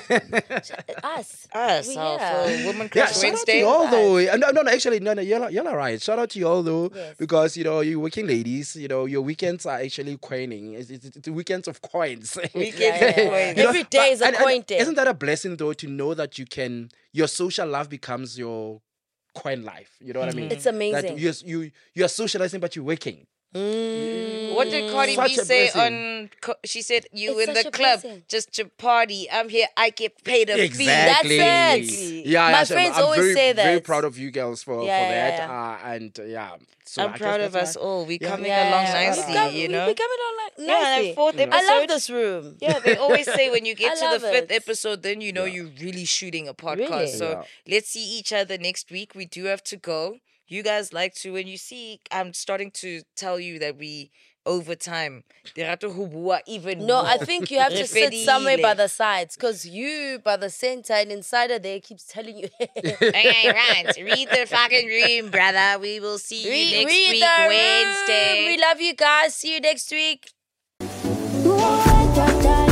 Us. Us, We for here. Women Yeah, Crush shout out to Wednesday. you all though. No, actually, no, you're right. Shout out to you all though, Yes. because you working ladies, your weekends are actually coining. It's weekends of coins. Weekends Yeah, of yeah. coins. Every day is a and coin day. Isn't that a blessing though, to know that your social life becomes your coin life? You know what I mean? It's amazing. That you're socializing, but you're working. What did Cardi Such B a say blessing. she said, you It's in such the a club blessing. just to party. I'm here, I get paid a fee. Exactly. That's it. Yeah, My so friends I'm always very, say that. Very proud of you girls for Yeah, that. And yeah, so I'm I guess proud of that's us all. We're Yeah. coming along Yeah. nicely, you know? We're coming on like Yeah, nicely. like fourth I episode. love this room. Yeah, they always say when you get I to the love fifth it. episode, then you know you're really shooting a podcast. Really? So Yeah. let's see each other next week. We do have to go. You guys like to, when you see, I'm starting to tell you that we, over time, even No, more. I think you have to sit somewhere by Referile. the sides because you by the center and insider there keeps telling you. Okay, right. Read the fucking room, brother. We will see you next week, the room. Wednesday. We love you guys. See you next week. Why